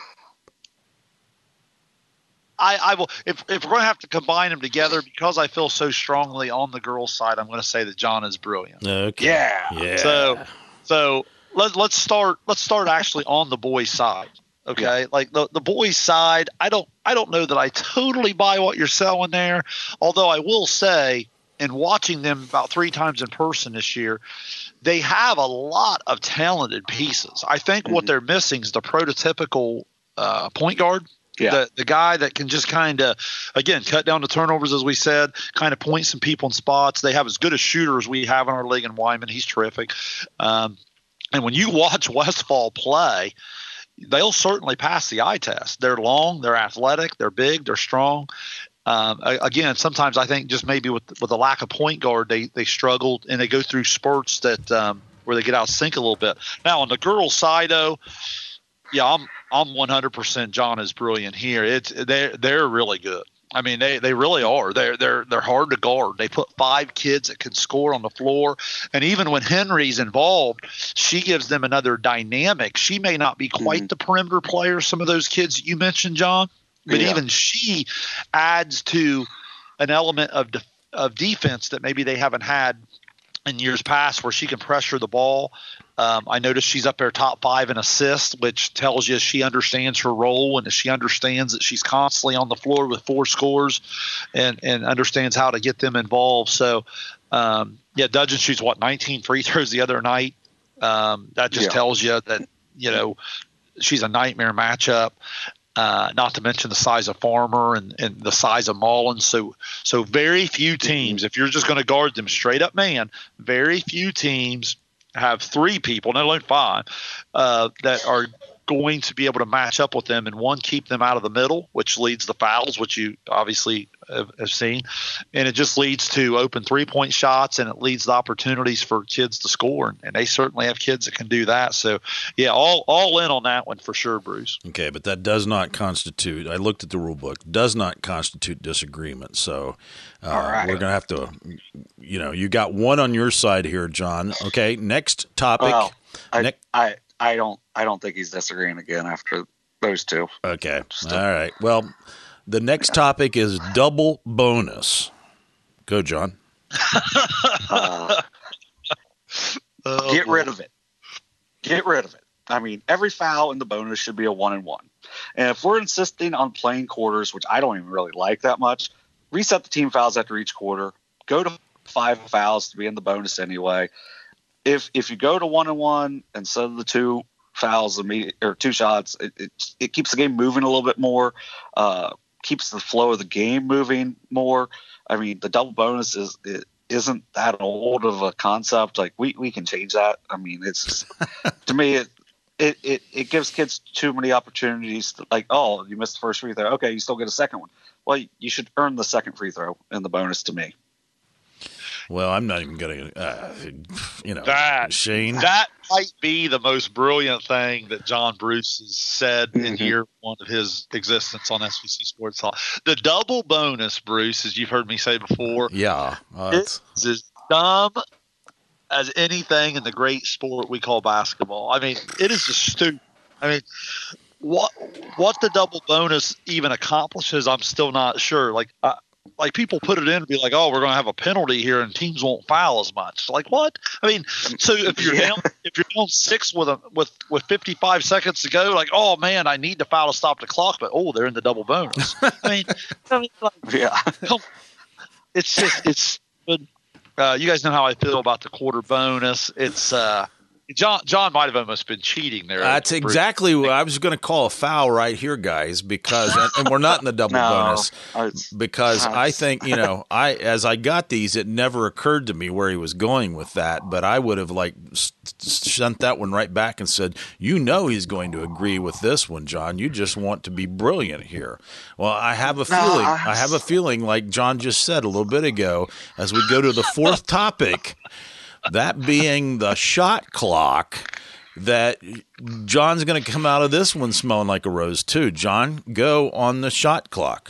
I, I will if if we're going to have to combine them together, because I feel so strongly on the girls' side, I'm going to say that John is brilliant. Okay. Yeah. Yeah. So so let let's start let's start actually on the boys' side. Okay, yeah. Like the the boys' side, I don't I don't know that I totally buy what you're selling there. Although I will say, in watching them about three times in person this year, they have a lot of talented pieces. I think mm-hmm. what they're missing is the prototypical uh, point guard. Yeah. The the guy that can just kind of, again, cut down the turnovers, as we said, kind of point some people in spots. They have as good a shooter as we have in our league in Wyman. He's terrific. Um, and when you watch Westfall play, they'll certainly pass the eye test. They're long, they're athletic, they're big, they're strong. Um, again, sometimes I think just maybe with with the lack of point guard, they they struggled, and they go through spurts that um, where they get out of sync a little bit. Now on the girls' side, though, yeah, I'm I'm one hundred percent John is brilliant here. It's they're they're really good. I mean, they, they really are. They're they're they're hard to guard. They put five kids that can score on the floor, and even when Henry's involved, she gives them another dynamic. She may not be quite mm-hmm. the perimeter player, some of those kids you mentioned, John, but yeah. even she adds to an element of de- of defense that maybe they haven't had in years past, where she can pressure the ball. Um, I noticed she's up there top five in assists, which tells you she understands her role, and she understands that she's constantly on the floor with four scores, and, and understands how to get them involved. So, um, yeah, Dudgeon shoots, what, nineteen free throws the other night. Um, that just yeah. tells you that, you know, she's a nightmare matchup. Uh, not to mention the size of Farmer and, and the size of Mullins. So, so very few teams, if you're just going to guard them straight up man, very few teams have three people, not only five, uh, that are going to be able to match up with them, and one, keep them out of the middle, which leads to fouls, which you obviously have, have seen, and it just leads to open three-point shots, and it leads to opportunities for kids to score, and, and they certainly have kids that can do that. So, yeah, all all in on that one for sure, Bruce. Okay, but that does not constitute – I looked at the rule book – does not constitute disagreement. So uh, right. we're going to have to – you know, you got one on your side here, John. Okay, next topic. Well, I, ne- I, I don't I don't think he's disagreeing again after those two. Okay. Still. All right. Well, the next topic is double bonus. Go, John. uh, get rid of it. Get rid of it. I mean, every foul in the bonus should be a one and one. And if we're insisting on playing quarters, which I don't even really like that much, reset the team fouls after each quarter. Go to five fouls to be in the bonus anyway. If if you go to one and one instead of the two fouls or two shots, it, it it keeps the game moving a little bit more, uh, keeps the flow of the game moving more. I mean, the double bonus is it isn't that old of a concept. Like we, we can change that. I mean, it's to me it, it it it gives kids too many opportunities. To, like, oh, you missed the first free throw. Okay, you still get a second one. Well, you should earn the second free throw in the bonus to me. Well, I'm not even going to, uh, you know, that, Shane. That might be the most brilliant thing that John Bruce has said mm-hmm. in year one of his existence on S V C Sports Hall. The double bonus, Bruce, as you've heard me say before, yeah, uh, it's as dumb as anything in the great sport we call basketball. I mean, it is just stupid. I mean, what what the double bonus even accomplishes, I'm still not sure. Like, I, Like people put it in to be like, oh, we're going to have a penalty here and teams won't foul as much. Like what? I mean, so if you're yeah. down, if you're down six with a with with fifty-five seconds to go, like, oh man, I need to foul to stop the clock, but oh, they're in the double bonus. I mean, I mean like, yeah, it's just it's. Uh, you guys know how I feel about the quarter bonus. It's. Uh, John John might have almost been cheating there. That's Bruce. Exactly what I was going to call a foul right here, guys, because and, and we're not in the double no, bonus it's, because it's, I think, you know, I as I got these, it never occurred to me where he was going with that, but I would have like sent that one right back and said, you know, he's going to agree with this one, John. You just want to be brilliant here. Well, I have a feeling, no, I, I have a feeling like John just said a little bit ago, as we go to the fourth topic. That being the shot clock, that John's going to come out of this one smelling like a rose too. John, go on the shot clock.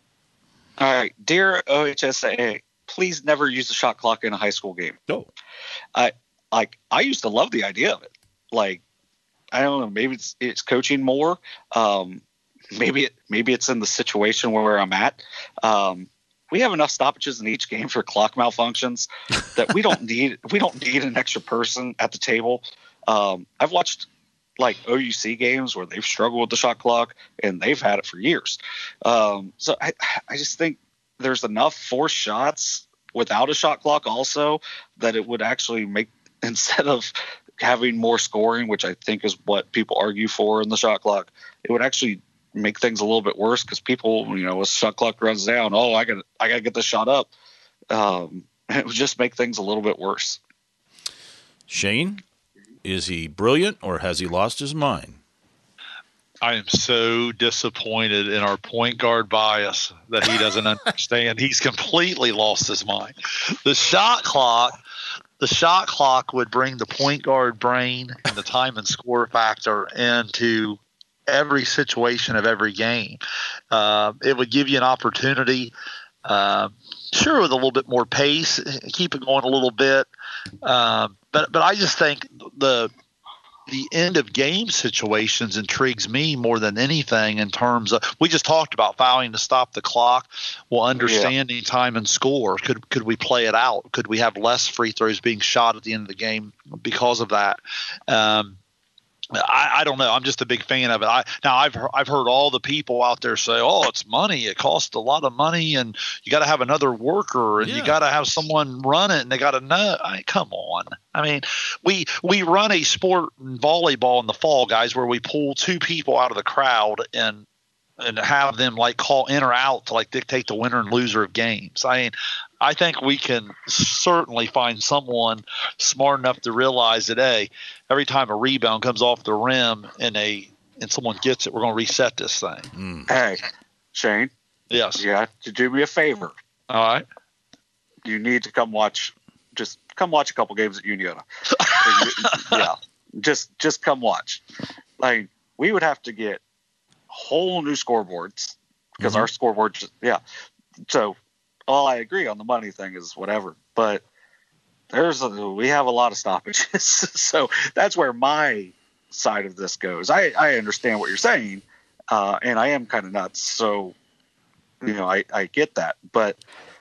All right. Dear O H S A, please never use the shot clock in a high school game. No. I like. I used to love the idea of it. Like, I don't know, maybe it's, it's coaching more. Um, maybe it, maybe it's in the situation where I'm at. Um, we have enough stoppages in each game for clock malfunctions that we don't need we don't need an extra person at the table. Um, I've watched like O U C games where they've struggled with the shot clock and they've had it for years. Um, so I I just think there's enough forced shots without a shot clock also that it would actually make, instead of having more scoring, which I think is what people argue for in the shot clock, it would actually make things a little bit worse because people, you know, as shot clock runs down, oh, I got I got to get this shot up. Um, it would just make things a little bit worse. Shane, is he brilliant or has he lost his mind? I am so disappointed in our point guard bias that he doesn't understand. He's completely lost his mind. The shot clock, the shot clock would bring the point guard brain and the time and score factor into every situation of every game. Uh, it would give you an opportunity, uh, sure, with a little bit more pace, keep it going a little bit. Uh, but but I just think the the end of game situations intrigues me more than anything in terms of, we just talked about fouling to stop the clock. Well, understanding yeah. time and score, could could we play it out? Could we have less free throws being shot at the end of the game because of that? Um, I, I don't know. I'm just a big fan of it. I, now I've I've heard all the people out there say, "Oh, it's money. It costs a lot of money, and you got to have another worker, and yeah. you got to have someone run it, and they got to know." I mean, come on. I mean, we we run a sport in volleyball in the fall, guys, where we pull two people out of the crowd and and have them like call in or out to like dictate the winner and loser of games. I mean, I think we can certainly find someone smart enough to realize that, hey, every time a rebound comes off the rim and a and someone gets it, we're going to reset this thing. Mm. Hey, Shane. Yes. You have to do me a favor. All right. You need to come watch. Just come watch a couple games at Uniona. yeah. Just just come watch. Like, we would have to get whole new scoreboards because mm-hmm. our scoreboards. Yeah. So. Well, I agree on the money thing is whatever, but there's a, we have a lot of stoppages. So that's where my side of this goes. I, I understand what you're saying, uh, and I am kind of nuts. So, you know, I, I get that, but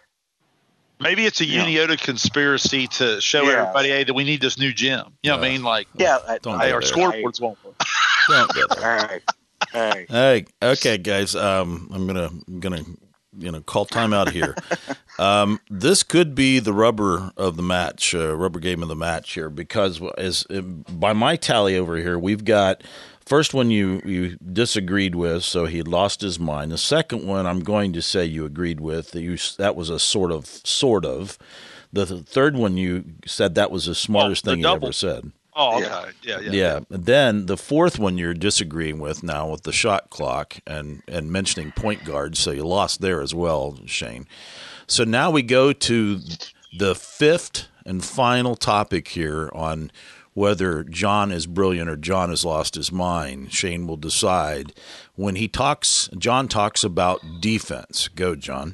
maybe it's a Uniota know. conspiracy to show yeah. everybody, hey, that we need this new gym. You know uh, what I mean? Like, yeah, I, don't hey, our scoreboards won't work. Don't get there. All right. Hey. Hey, okay, guys. Um, I'm gonna I'm gonna. You know, call timeout here. Um, this could be the rubber of the match, uh, rubber game of the match here, because as by my tally over here, we've got first one you you disagreed with, so he lost his mind. The second one, I'm going to say you agreed with. That, you, that was a sort of, sort of. The third one, you said that was the smartest oh, the thing double. you ever said. Oh, okay. Yeah, yeah. Yeah. yeah. And then the fourth one you're disagreeing with now with the shot clock and, and mentioning point guards, so you lost there as well, Shane. So now we go to the fifth and final topic here on whether John is brilliant or John has lost his mind. Shane will decide. When he talks, John talks about defense. Go, John.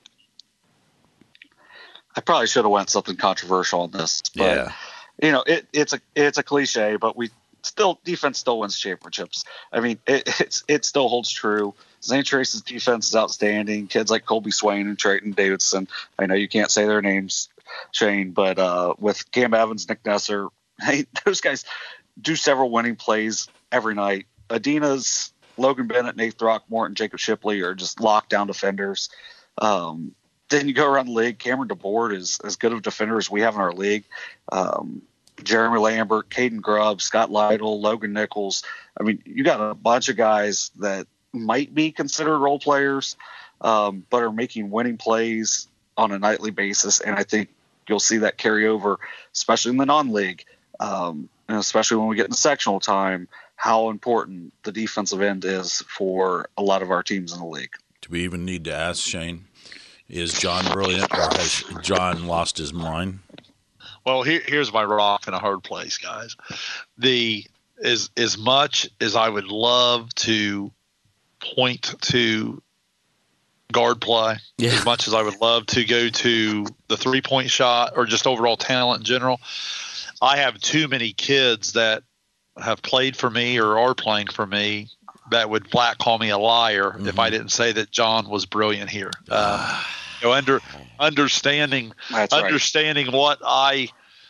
I probably should have went something controversial on this, but yeah. You know, it, it's a it's a cliche, but we still defense still wins championships. I mean, it it's, it still holds true. Saint Teresa's defense is outstanding. Kids like Colby Swain and Trayton Davidson. I know you can't say their names, Shane, but uh, with Cam Evans, Nick Nesser, hey, those guys do several winning plays every night. Adina's Logan Bennett, Nate Throckmorton, Jacob Shipley are just lockdown defenders. Um, Then you go around the league. Cameron DeBoard is as good of a defender as we have in our league. Um, Jeremy Lambert, Caden Grubb, Scott Lytle, Logan Nichols. I mean, you got a bunch of guys that might be considered role players, um, but are making winning plays on a nightly basis. And I think you'll see that carry over, especially in the non-league, um, and especially when we get into sectional time, how important the defensive end is for a lot of our teams in the league. Do we even need to ask, Shane? Is John brilliant, or has John lost his mind? Well, here, here's my rock in a hard place, guys. The as as much as I would love to point to guard play, yeah. as much as I would love to go to the three point shot or just overall talent in general, I have too many kids that have played for me or are playing for me that would flat call me a liar mm-hmm. if I didn't say that John was brilliant here. Um, you know, under understanding That's understanding right. what I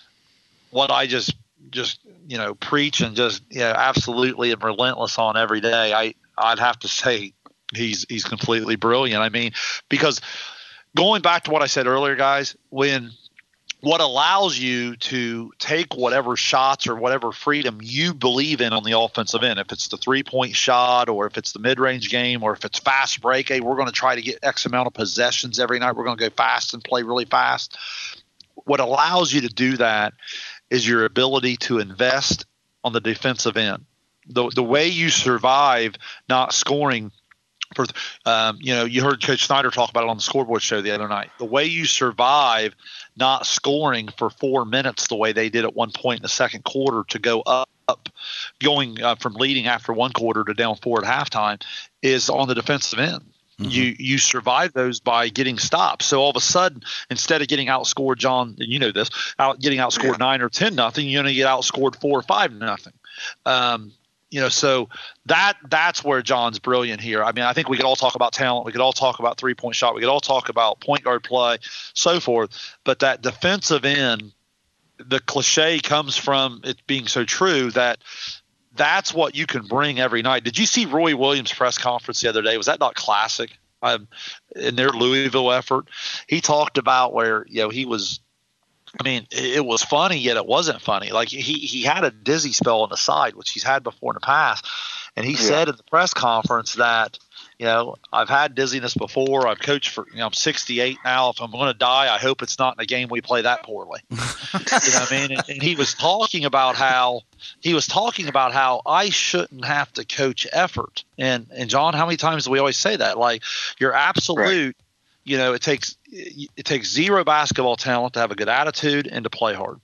what I just just you know preach and just you know absolutely am relentless on every day. I I'd have to say he's he's completely brilliant. I mean, because going back to what I said earlier, guys, when what allows you to take whatever shots or whatever freedom you believe in on the offensive end, if it's the three-point shot or if it's the mid-range game or if it's fast break, hey, we're going to try to get X amount of possessions every night. We're going to go fast and play really fast. What allows you to do that is your ability to invest on the defensive end. The, the way you survive not scoring for, um, you know, you heard Coach Snyder talk about it on the scoreboard show the other night. The way you survive not scoring for four minutes the way they did at one point in the second quarter to go up, up going uh, from leading after one quarter to down four at halftime is on the defensive end. Mm-hmm. You you survive those by getting stops. So all of a sudden, instead of getting outscored, John, and you know this, out getting outscored yeah. nine or ten nothing, you're going to get outscored four or five nothing. Um, You know, so that that's where John's brilliant here. I mean, I think we could all talk about talent. We could all talk about three-point shot. We could all talk about point guard play, so forth. But that defensive end, the cliche comes from it being so true that that's what you can bring every night. Did you see Roy Williams' press conference the other day? Was that not classic? Um, in their Louisville effort, he talked about where, you know, he was – I mean, it was funny, yet it wasn't funny. Like he he had a dizzy spell on the side, which he's had before in the past. And he yeah. said at the press conference that, you know, I've had dizziness before. I've coached for, you know, I'm sixty-eight now. If I'm going to die, I hope it's not in a game we play that poorly. You know what I mean? And, and he was talking about how he was talking about how I shouldn't have to coach effort. And and John, how many times do we always say that? Like your absolute. Right. You know, it takes it takes zero basketball talent to have a good attitude and to play hard,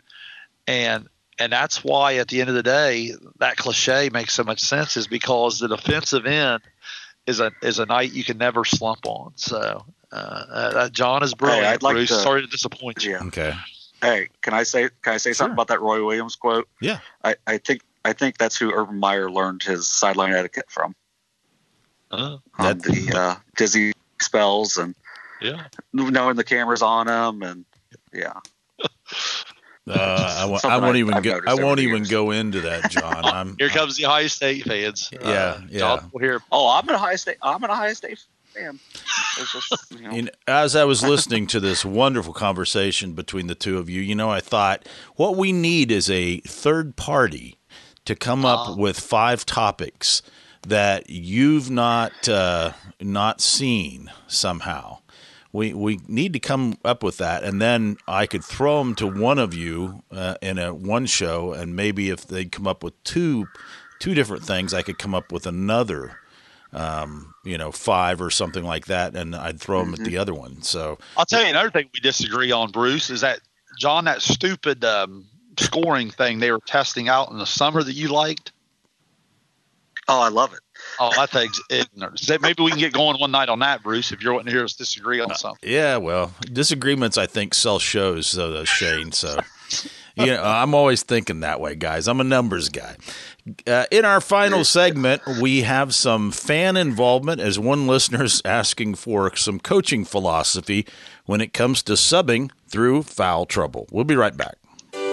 and and that's why at the end of the day that cliche makes so much sense, is because the defensive end is a is a night you can never slump on. So uh, uh, John is brilliant. Hey, I'd like Bruce. to, Sorry to disappoint you. Yeah. Okay. Hey, can I say can I say something Sure. about that Roy Williams quote? Yeah. I, I think I think that's who Urban Meyer learned his sideline etiquette from. Uh, On the uh, dizzy spells and. yeah. Knowing the camera's on him, and yeah, Uh, I, w- I Something won't I- even I've go. noticed I over won't the even years. go into that, John. I'm, Here comes the Ohio State fans. Yeah, uh, yeah. John will hear. oh, I'm an Ohio State. I'm an Ohio State fan. It's just, you know, You know, as I was listening to this wonderful conversation between the two of you, you know, I thought what we need is a third party to come up with five topics that you've not uh, not seen somehow. We we need to come up with that, and then I could throw them to one of you uh, in a one show, and maybe if they come up with two two different things, I could come up with another, um, you know, five or something like that, and I'd throw them Mm-hmm. at the other one. So I'll tell you another thing we disagree on, Bruce, is that John, that stupid um, scoring thing they were testing out in the summer that you liked. oh, I love it. Oh, I think ignorant. Maybe we can get going one night on that, Bruce, if you're wanting to hear us disagree on something. yeah, well, disagreements I think sell shows, uh, Shane. So you know, I'm always thinking that way, guys. I'm a numbers guy. Uh, in our final segment, we have some fan involvement as one listener's asking for some coaching philosophy when it comes to subbing through foul trouble. We'll be right back.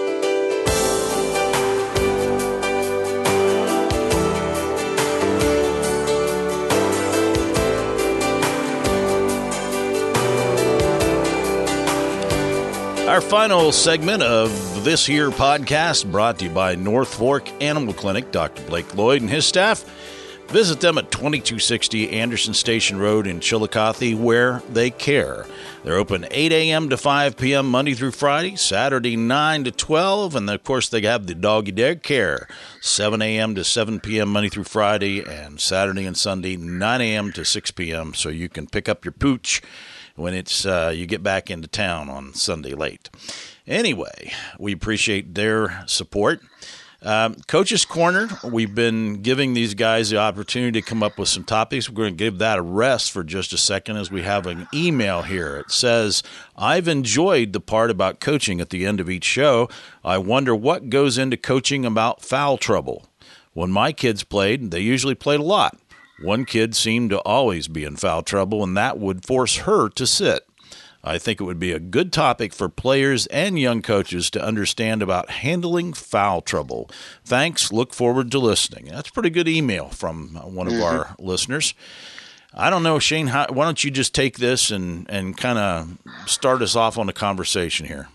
Our final segment of this here podcast brought to you by North Fork Animal Clinic, Doctor Blake Lloyd and his staff. Visit them at twenty-two sixty Anderson Station Road in Chillicothe, where they care. They're open eight a.m. to five p.m. Monday through Friday, Saturday nine to twelve, and of course they have the doggy dare care, seven a.m. to seven p.m. Monday through Friday, and Saturday and Sunday nine a.m. to six p.m. so you can pick up your pooch when it's uh, you get back into town on Sunday late. Anyway, we appreciate their support. Um, Coach's Corner, we've been giving these guys the opportunity to come up with some topics. We're going to give that a rest for just a second as we have an email here. It says, I've enjoyed the part about coaching at the end of each show. I wonder what goes into coaching about foul trouble. When my kids played, they usually played a lot. One kid seemed to always be in foul trouble, and that would force her to sit. I think it would be a good topic for players and young coaches to understand about handling foul trouble. Thanks. Look forward to listening. That's a pretty good email from one of mm-hmm. our listeners. I don't know, Shane, how, why don't you just take this and, and kind of start us off on a conversation here?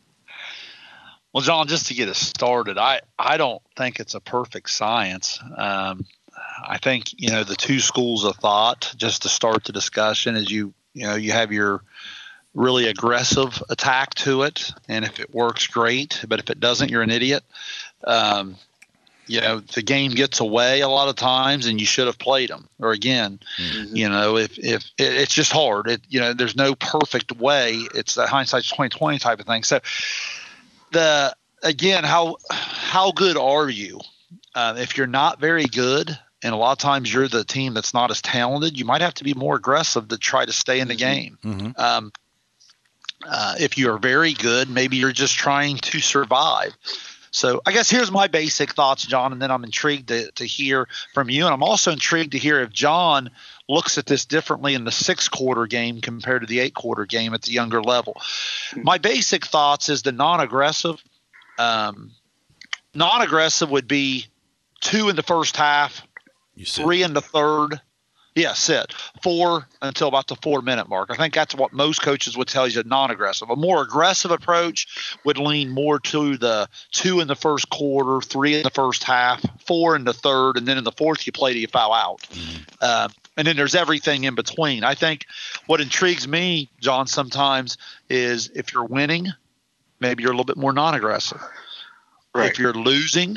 Well, John, just to get us started, I, I don't think it's a perfect science. Um, I think, you know, the two schools of thought, just to start the discussion, is you, you know, you have your really aggressive attack to it, and if it works, great. But if it doesn't, you're an idiot. Um, you know, the game gets away a lot of times, and you should have played them. Or again, mm-hmm. you know, if if it, it's just hard. It, you know, there's no perfect way. It's that hindsight's twenty twenty type of thing. So the again, how how good are you? Uh, if you're not very good, and a lot of times you're the team that's not as talented, you might have to be more aggressive to try to stay in the game. Mm-hmm. Um, uh, if you're very good, maybe you're just trying to survive. So I guess here's my basic thoughts, John, and then I'm intrigued to, to hear from you. And I'm also intrigued to hear if John looks at this differently in the six-quarter game compared to the eight-quarter game at the younger level. My basic thoughts is the non-aggressive. Um, non-aggressive would be two in the first half, three in the third. Yeah, sit. Four until about the four-minute mark. I think that's what most coaches would tell you is non-aggressive. A more aggressive approach would lean more to the two in the first quarter, three in the first half, four in the third, and then in the fourth you play till you foul out. Mm-hmm. Uh, and then there's everything in between. I think what intrigues me, John, sometimes is if you're winning, maybe you're a little bit more non-aggressive. Right. If you're losing,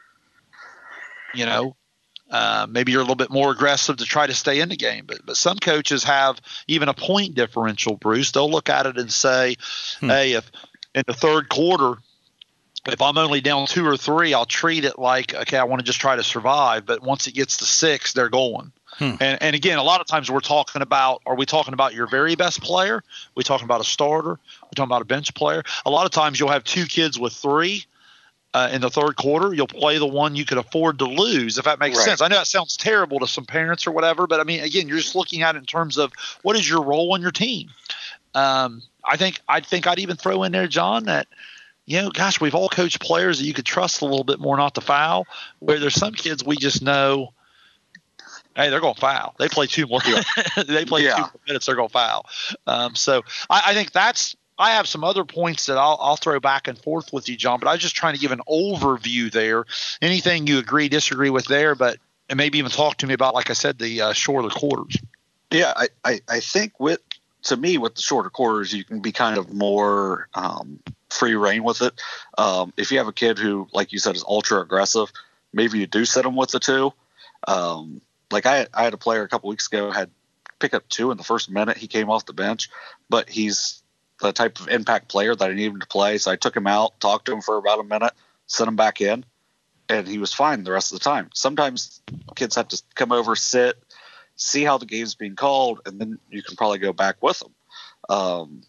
you know, Uh, maybe you're a little bit more aggressive to try to stay in the game. But but some coaches have even a point differential, Bruce. They'll look at it and say, hmm. hey, if in the third quarter, if I'm only down two or three, I'll treat it like, okay, I want to just try to survive. But once it gets to six, they're going. Hmm. And, and again, a lot of times we're talking about, are we talking about your very best player? Are we talking about a starter? Are we talking about a bench player? A lot of times you'll have two kids with three. Uh, in the third quarter, you'll play the one you could afford to lose, if that makes right. sense. I know that sounds terrible to some parents or whatever, but I mean, again, you're just looking at it in terms of what is your role on your team. Um, I think I think I'd even throw in there, John, that you know, gosh, we've all coached players that you could trust a little bit more not to foul. Where there's some kids we just know, hey, they're going to foul. They play two more. they play yeah. two more minutes, they're going to foul. Um, so I, I think that's. I have some other points that I'll, I'll throw back and forth with you, John, but I was just trying to give an overview there. Anything you agree, disagree with there, but and maybe even talk to me about, like I said, the uh, shorter quarters. Yeah, I, I, I think with to me with the shorter quarters, you can be kind of more um, free reign with it. Um, if you have a kid who, like you said, is ultra aggressive, maybe you do set them with the two. Um, like I, I had a player a couple weeks ago had pick up two in the first minute. He came off the bench, but he's the type of impact player that I needed him to play. So I took him out, talked to him for about a minute, sent him back in, and he was fine the rest of the time. Sometimes kids have to come over, sit, see how the game's being called, and then you can probably go back with them. Um,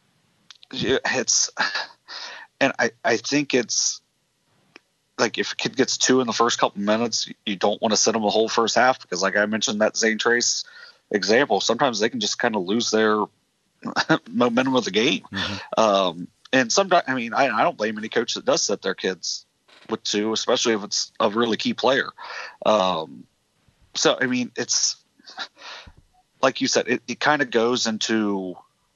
it's, and I, I think it's like if a kid gets two in the first couple minutes, you don't want to sit them the whole first half because, like I mentioned, that Zane Trace example, sometimes they can just kind of lose their momentum of the game. Mm-hmm. Um, and sometimes, I mean, I, I don't blame any coach that does set their kids with two, especially if it's a really key player. Um, so, I mean, it's like you said, it, it kind of goes into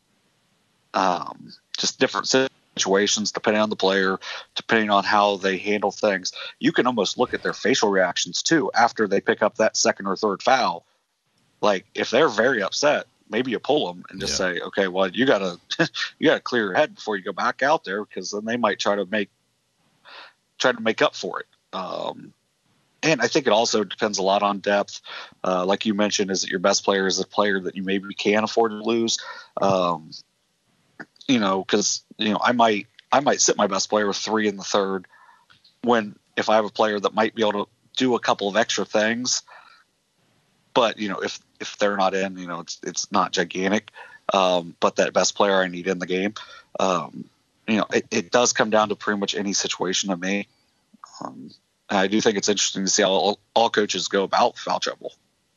um, just different situations depending on the player, depending on how they handle things. You can almost look at their facial reactions too after they pick up that second or third foul. Like if they're very upset, maybe you pull them and just yeah. say, okay, well, you gotta, you gotta clear your head before you go back out there, because then they might try to make, try to make up for it. Um, and I think it also depends a lot on depth. Uh, like you mentioned, is that your best player is a player that you maybe can afford to lose? Um, you know, cause you know, I might, I might sit my best player with three in the third when, if I have a player that might be able to do a couple of extra things, but you know, if, if they're not in, you know, it's it's not gigantic, um, but that best player I need in the game, um, you know, it, it does come down to pretty much any situation to me. Um, I do think it's interesting to see how all, all coaches go about foul trouble.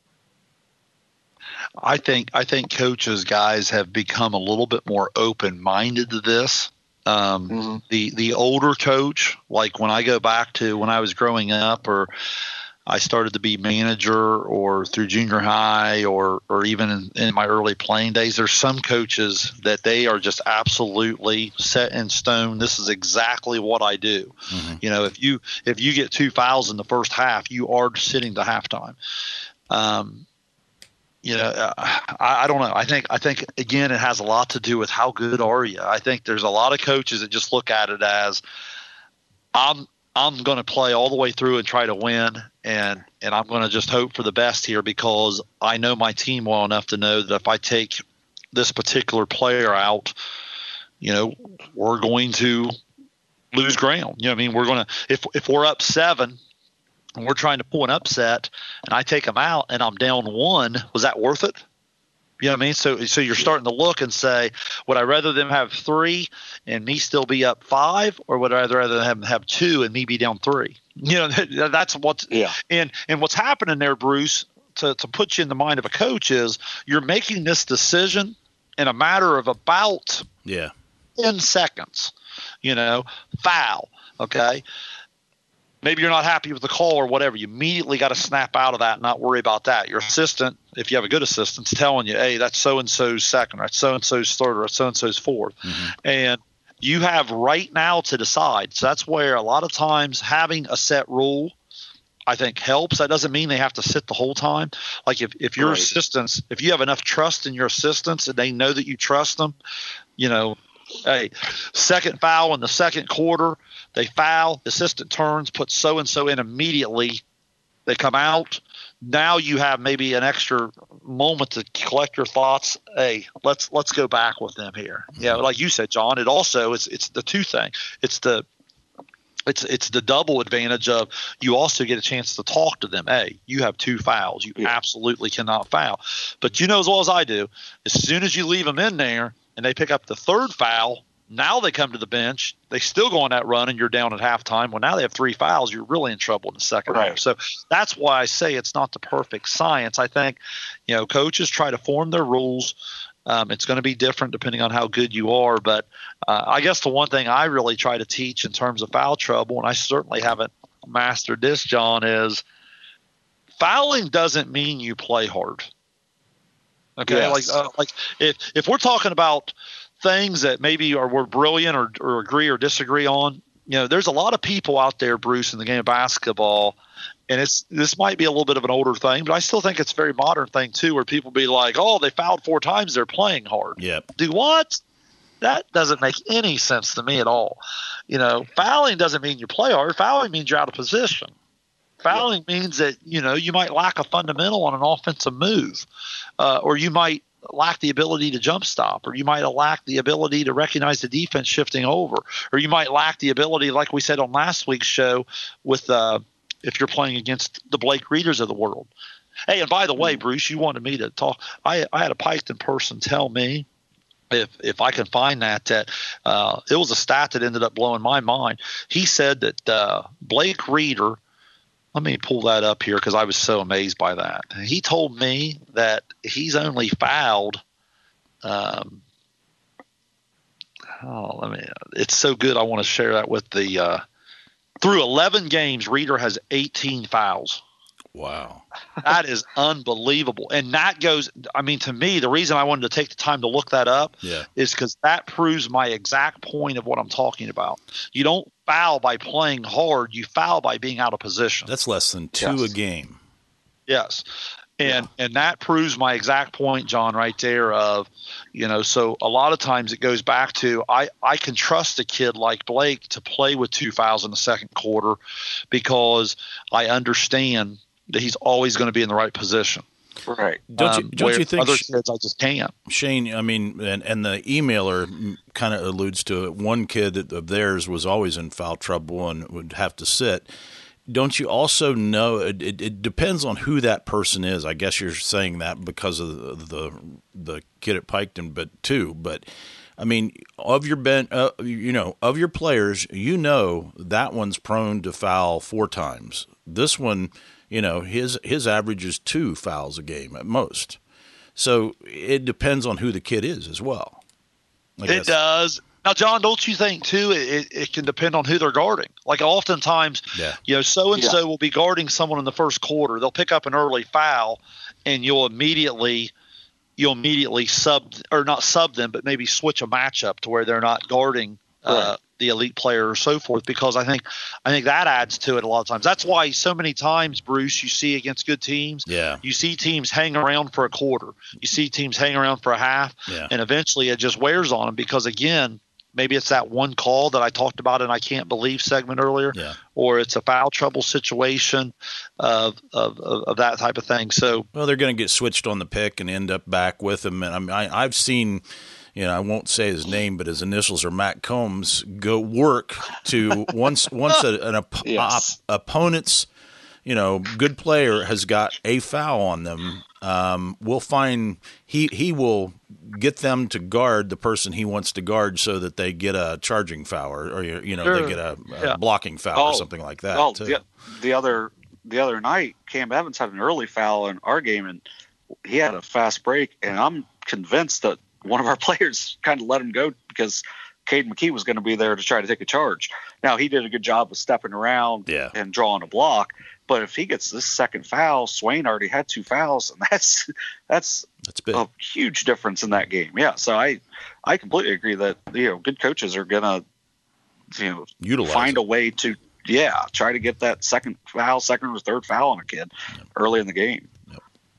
I think I think coaches, guys, have become a little bit more open-minded to this. Um, mm-hmm. The the older coach, like when I go back to when I was growing up, or I started to be manager, or through junior high, or or even in, in my early playing days, there's some coaches that they are just absolutely set in stone. This is exactly what I do. Mm-hmm. You know, if you if you get two fouls in the first half, you are sitting to halftime. Um, You know, I, I don't know. I think I think again, it has a lot to do with how good are you. I think there's a lot of coaches that just look at it as I'm I'm going to play all the way through and try to win, and and I'm going to just hope for the best here because I know my team well enough to know that if I take this particular player out, you know, we're going to lose ground. You know what I mean? We're going to if if we're up seven. And we're trying to pull an upset, and I take them out, and I'm down one. Was that worth it? You know what I mean? So, so you're starting to look and say, would I rather them have three and me still be up five, or would I rather have them have two and me be down three? You know, that's what's yeah. And and what's happening there, Bruce, to to put you in the mind of a coach is you're making this decision in a matter of about yeah ten seconds. You know, foul. Okay. Maybe you're not happy with the call or whatever. You immediately got to snap out of that and not worry about that. Your assistant, if you have a good assistant, is telling you, hey, that's so-and-so's second, or that's so-and-so's third, or that's so-and-so's fourth. Mm-hmm. And you have right now to decide. So that's where a lot of times having a set rule, I think, helps. That doesn't mean they have to sit the whole time. Like if, if your right. assistants, if you have enough trust in your assistants and they know that you trust them, you know, hey, second foul in the second quarter, they foul, the assistant turns, puts so-and-so in immediately. They come out. Now you have maybe an extra moment to collect your thoughts. Hey, let's let's go back with them here. Yeah, like you said, John, it also it's it's the two thing. It's the it's it's the double advantage of you also get a chance to talk to them. Hey, you have two fouls. You yeah. absolutely cannot foul. But you know as well as I do, as soon as you leave them in there and they pick up the third foul, now they come to the bench. They still go on that run, and you're down at halftime. Well, now they have three fouls. You're really in trouble in the second right. half. So that's why I say it's not the perfect science. I think, you know, coaches try to form their rules. Um, it's going to be different depending on how good you are. But uh, I guess the one thing I really try to teach in terms of foul trouble, and I certainly haven't mastered this, John, is fouling doesn't mean you play hard. Okay, yes. like uh, like if if we're talking about things that maybe are we're brilliant or, or agree or disagree on, you know, there's a lot of people out there, Bruce, in the game of basketball, and it's this might be a little bit of an older thing, but I still think it's a very modern thing too, where people be like, oh, they fouled four times, they're playing hard. Yep. Do what? That doesn't make any sense to me at all. You know, fouling doesn't mean you play hard. Fouling means you're out of position. Fouling yep. means that, you know, you might lack a fundamental on an offensive move, uh, or you might lack the ability to jump stop, or you might lack the ability to recognize the defense shifting over, or you might lack the ability, like we said on last week's show, with uh, if you're playing against the Blake Reeders of the world. Hey, and by the way, Bruce, you wanted me to talk. I, I had a Piketon person tell me, if if I can find that, that uh, it was a stat that ended up blowing my mind. He said that uh, Blake Reeder, let me pull that up here because I was so amazed by that. He told me that he's only fouled um, – oh, let me – it's so good I want to share that with the uh, – through eleven games, Reeder has eighteen fouls. Wow. That is unbelievable. And that goes – I mean, to me, the reason I wanted to take the time to look that up yeah. is because that proves my exact point of what I'm talking about. You don't foul by playing hard. You foul by being out of position. That's less than two yes. a game. Yes. And yeah. and that proves my exact point, John, right there of, you know, so a lot of times it goes back to I, I can trust a kid like Blake to play with two fouls in the second quarter because I understand that he's always going to be in the right position. Right. Don't you, um, don't you think other kids I just can't. Shane, I mean, and, and the emailer kind of alludes to it. One kid that, of theirs was always in foul trouble and would have to sit. Don't you also know it, it, it depends on who that person is? I guess you're saying that because of the the, the kid at Piketon, but too. But I mean, of your ben, uh, you know, of your players, you know that one's prone to foul four times. This one, you know, his his average is two fouls a game at most. So it depends on who the kid is as well. I it guess. does. Now, John, don't you think too? It, it can depend on who they're guarding. Like oftentimes, yeah. you know, so and so will be guarding someone in the first quarter. They'll pick up an early foul, and you'll immediately. You'll immediately sub or not sub them, but maybe switch a matchup to where they're not guarding uh, right. the elite player or so forth. Because I think I think that adds to it a lot of times. That's why so many times, Bruce, you see against good teams, yeah. you see teams hang around for a quarter, you see teams hang around for a half, yeah. and eventually it just wears on them because again. Maybe it's that one call that I talked about in I Can't Believe segment earlier, yeah. or it's a foul trouble situation of, of, of, of that type of thing. So, well, they're going to get switched on the pick and end up back with him. And I mean, I, I've seen, you know, I won't say his name, but his initials are Matt Combs, go work to once once a, an op- yes. op- opponent's, you know, good player has got a foul on them. Um, we'll find he he will get them to guard the person he wants to guard so that they get a charging foul or, or you know sure. they get a, a yeah. blocking foul oh, or something like that. Oh, too. the, the other the other night, Cam Evans had an early foul in our game, and he had a fast break, and I'm convinced that one of our players kind of let him go because Caden McKee was going to be there to try to take a charge. Now, he did a good job of stepping around yeah. and drawing a block, but if he gets this second foul, Swain already had two fouls, and that's that's That's big. a huge difference in that game. Yeah, so I I completely agree that you know good coaches are gonna you know Utilize find it. a way to yeah try to get that second foul, second or third foul on a kid yep. early in the game. Yep.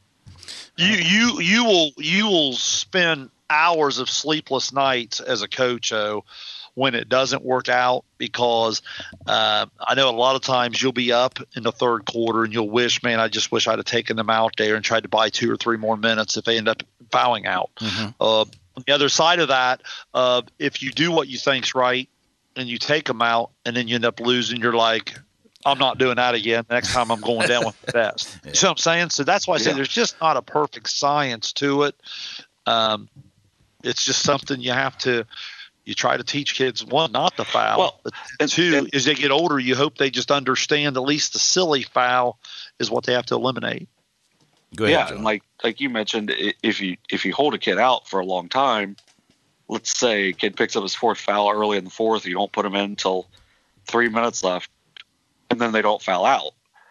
You you you will you will spend hours of sleepless nights as a coach, oh, when it doesn't work out because uh, I know a lot of times you'll be up in the third quarter and you'll wish, man, I just wish I'd have taken them out there and tried to buy two or three more minutes if they end up fouling out. Mm-hmm. Uh, on the other side of that, uh, if you do what you think's right and you take them out and then you end up losing, you're like, I'm not doing that again. Next time I'm going down with the best. Yeah. You know what I'm saying? So that's why I say Yeah. there's just not a perfect science to it. Um, it's just something you have to you try to teach kids, one, not to foul. Well, but and- two, and- as they get older, you hope they just understand at least the silly foul is what they have to eliminate. Go ahead, yeah, John. and like like you mentioned, i- if you if you hold a kid out for a long time, let's say a kid picks up his fourth foul early in the fourth, you don't put him in until three minutes left, and then they don't foul out,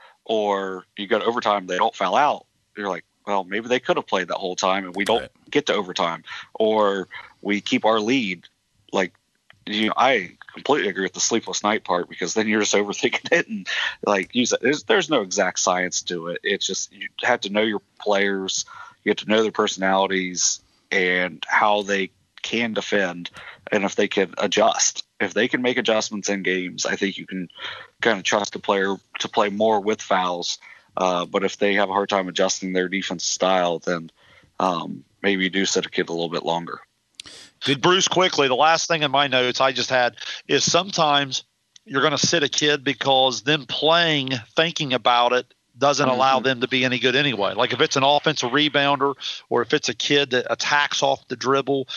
or you go to overtime, they don't foul out. You're like, well, maybe they could have played that whole time, and we don't Right. get to overtime, or we keep our lead. Like, you know, I completely agree with the sleepless night part because then you're just overthinking it, and like you said, there's there's no exact science to it. It's just you have to know your players, you have to know their personalities and how they can defend, and if they can adjust. If they can make adjustments in games, I think you can kind of trust a player to play more with fouls. Uh, but if they have a hard time adjusting their defense style, then um, maybe you do sit a kid a little bit longer. Good. Bruce, quickly, the last thing in my notes I just had is sometimes you're going to sit a kid because them playing, thinking about it, doesn't Mm-hmm. allow them to be any good anyway. Like if it's an offensive rebounder or if it's a kid that attacks off the dribble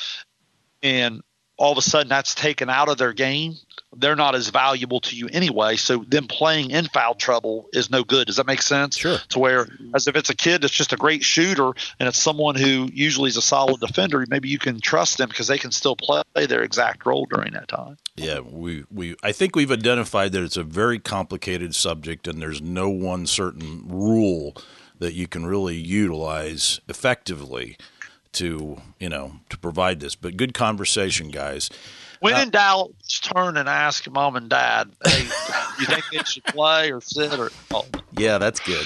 and all of a sudden that's taken out of their game, they're not as valuable to you anyway. So them playing in foul trouble is no good. Does that make sense? Sure. To where, as if it's a kid that's just a great shooter and it's someone who usually is a solid defender, maybe you can trust them because they can still play their exact role during that time. Yeah, we, we I think we've identified that it's a very complicated subject and there's no one certain rule that you can really utilize effectively to, you know, to provide this. But good conversation, guys. When Uh, in doubt, just turn and ask mom and dad, hey, you think they should play or sit or oh. Yeah, that's good.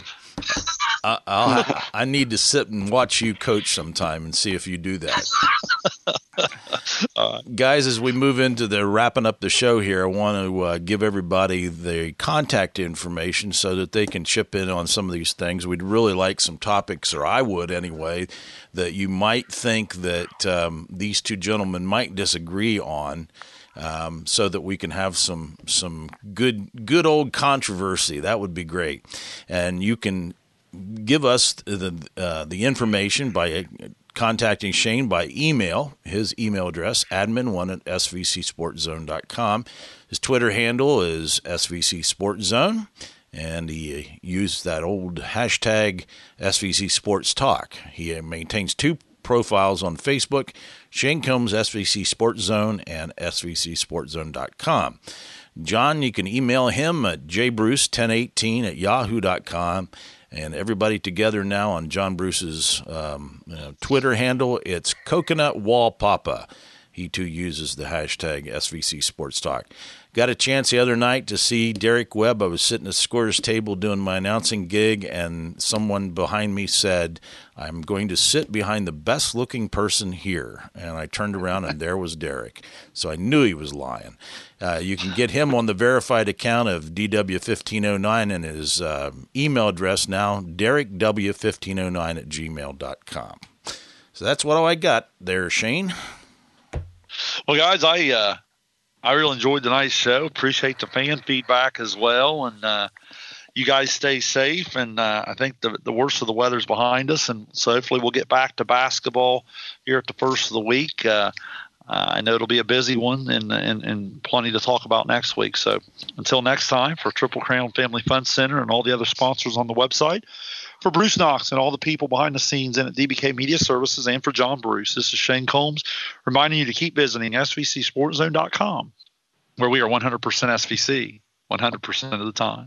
I, I'll, I need to sit and watch you coach sometime and see if you do that. uh, Guys, as we move into the wrapping up the show here, I want to uh, give everybody the contact information so that they can chip in on some of these things. We'd really like some topics, or I would anyway, that you might think that um, these two gentlemen might disagree on, um, so that we can have some some good good old controversy. That would be great. And you can give us the uh, the information by contacting Shane by email. His email address, admin one at s v c sports zone dot com. His Twitter handle is S V C Sports Zone, and he used that old hashtag S V C Sports Talk. He maintains two profiles on Facebook, Shane Combs S V C Sports Zone and s v c sports zone dot com. John, you can email him at j bruce ten eighteen at yahoo dot com. And everybody together now on John Bruce's um, you know, Twitter handle, it's Coconut Wall Papa. He, too, uses the hashtag S V C Sports Talk. Got a chance the other night to see Derek Webb. I was sitting at the scorer's table doing my announcing gig, and someone behind me said, I'm going to sit behind the best-looking person here. And I turned around, and there was Derek. So I knew he was lying. Uh, you can get him on the verified account of D W fifteen oh nine, and his uh, email address now, derek w fifteen oh nine at gmail dot com. So that's what I got there, Shane. Well, guys, I uh, I really enjoyed tonight's show. Appreciate the fan feedback as well, and uh, you guys stay safe. And uh, I think the the worst of the weather's behind us, and so hopefully we'll get back to basketball here at the first of the week. Uh, uh, I know it'll be a busy one, and, and and plenty to talk about next week. So until next time, for Triple Crown Family Fun Center and all the other sponsors on the website, for Bruce Knox and all the people behind the scenes in at D B K Media Services, and for John Bruce, this is Shane Combs reminding you to keep visiting s v c sports zone dot com, where we are one hundred percent S V C, one hundred percent of the time.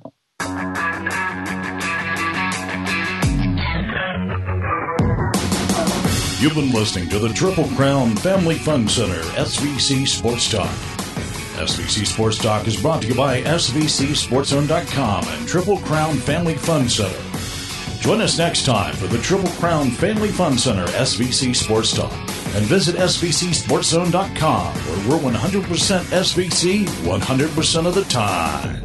You've been listening to the Triple Crown Family Fun Center S V C Sports Talk. S V C Sports Talk is brought to you by s v c sports zone dot com and Triple Crown Family Fun Center. Join us next time for the Triple Crown Family Fun Center S V C Sports Talk, and visit s v c sports zone dot com, where we're one hundred percent S V C one hundred percent of the time.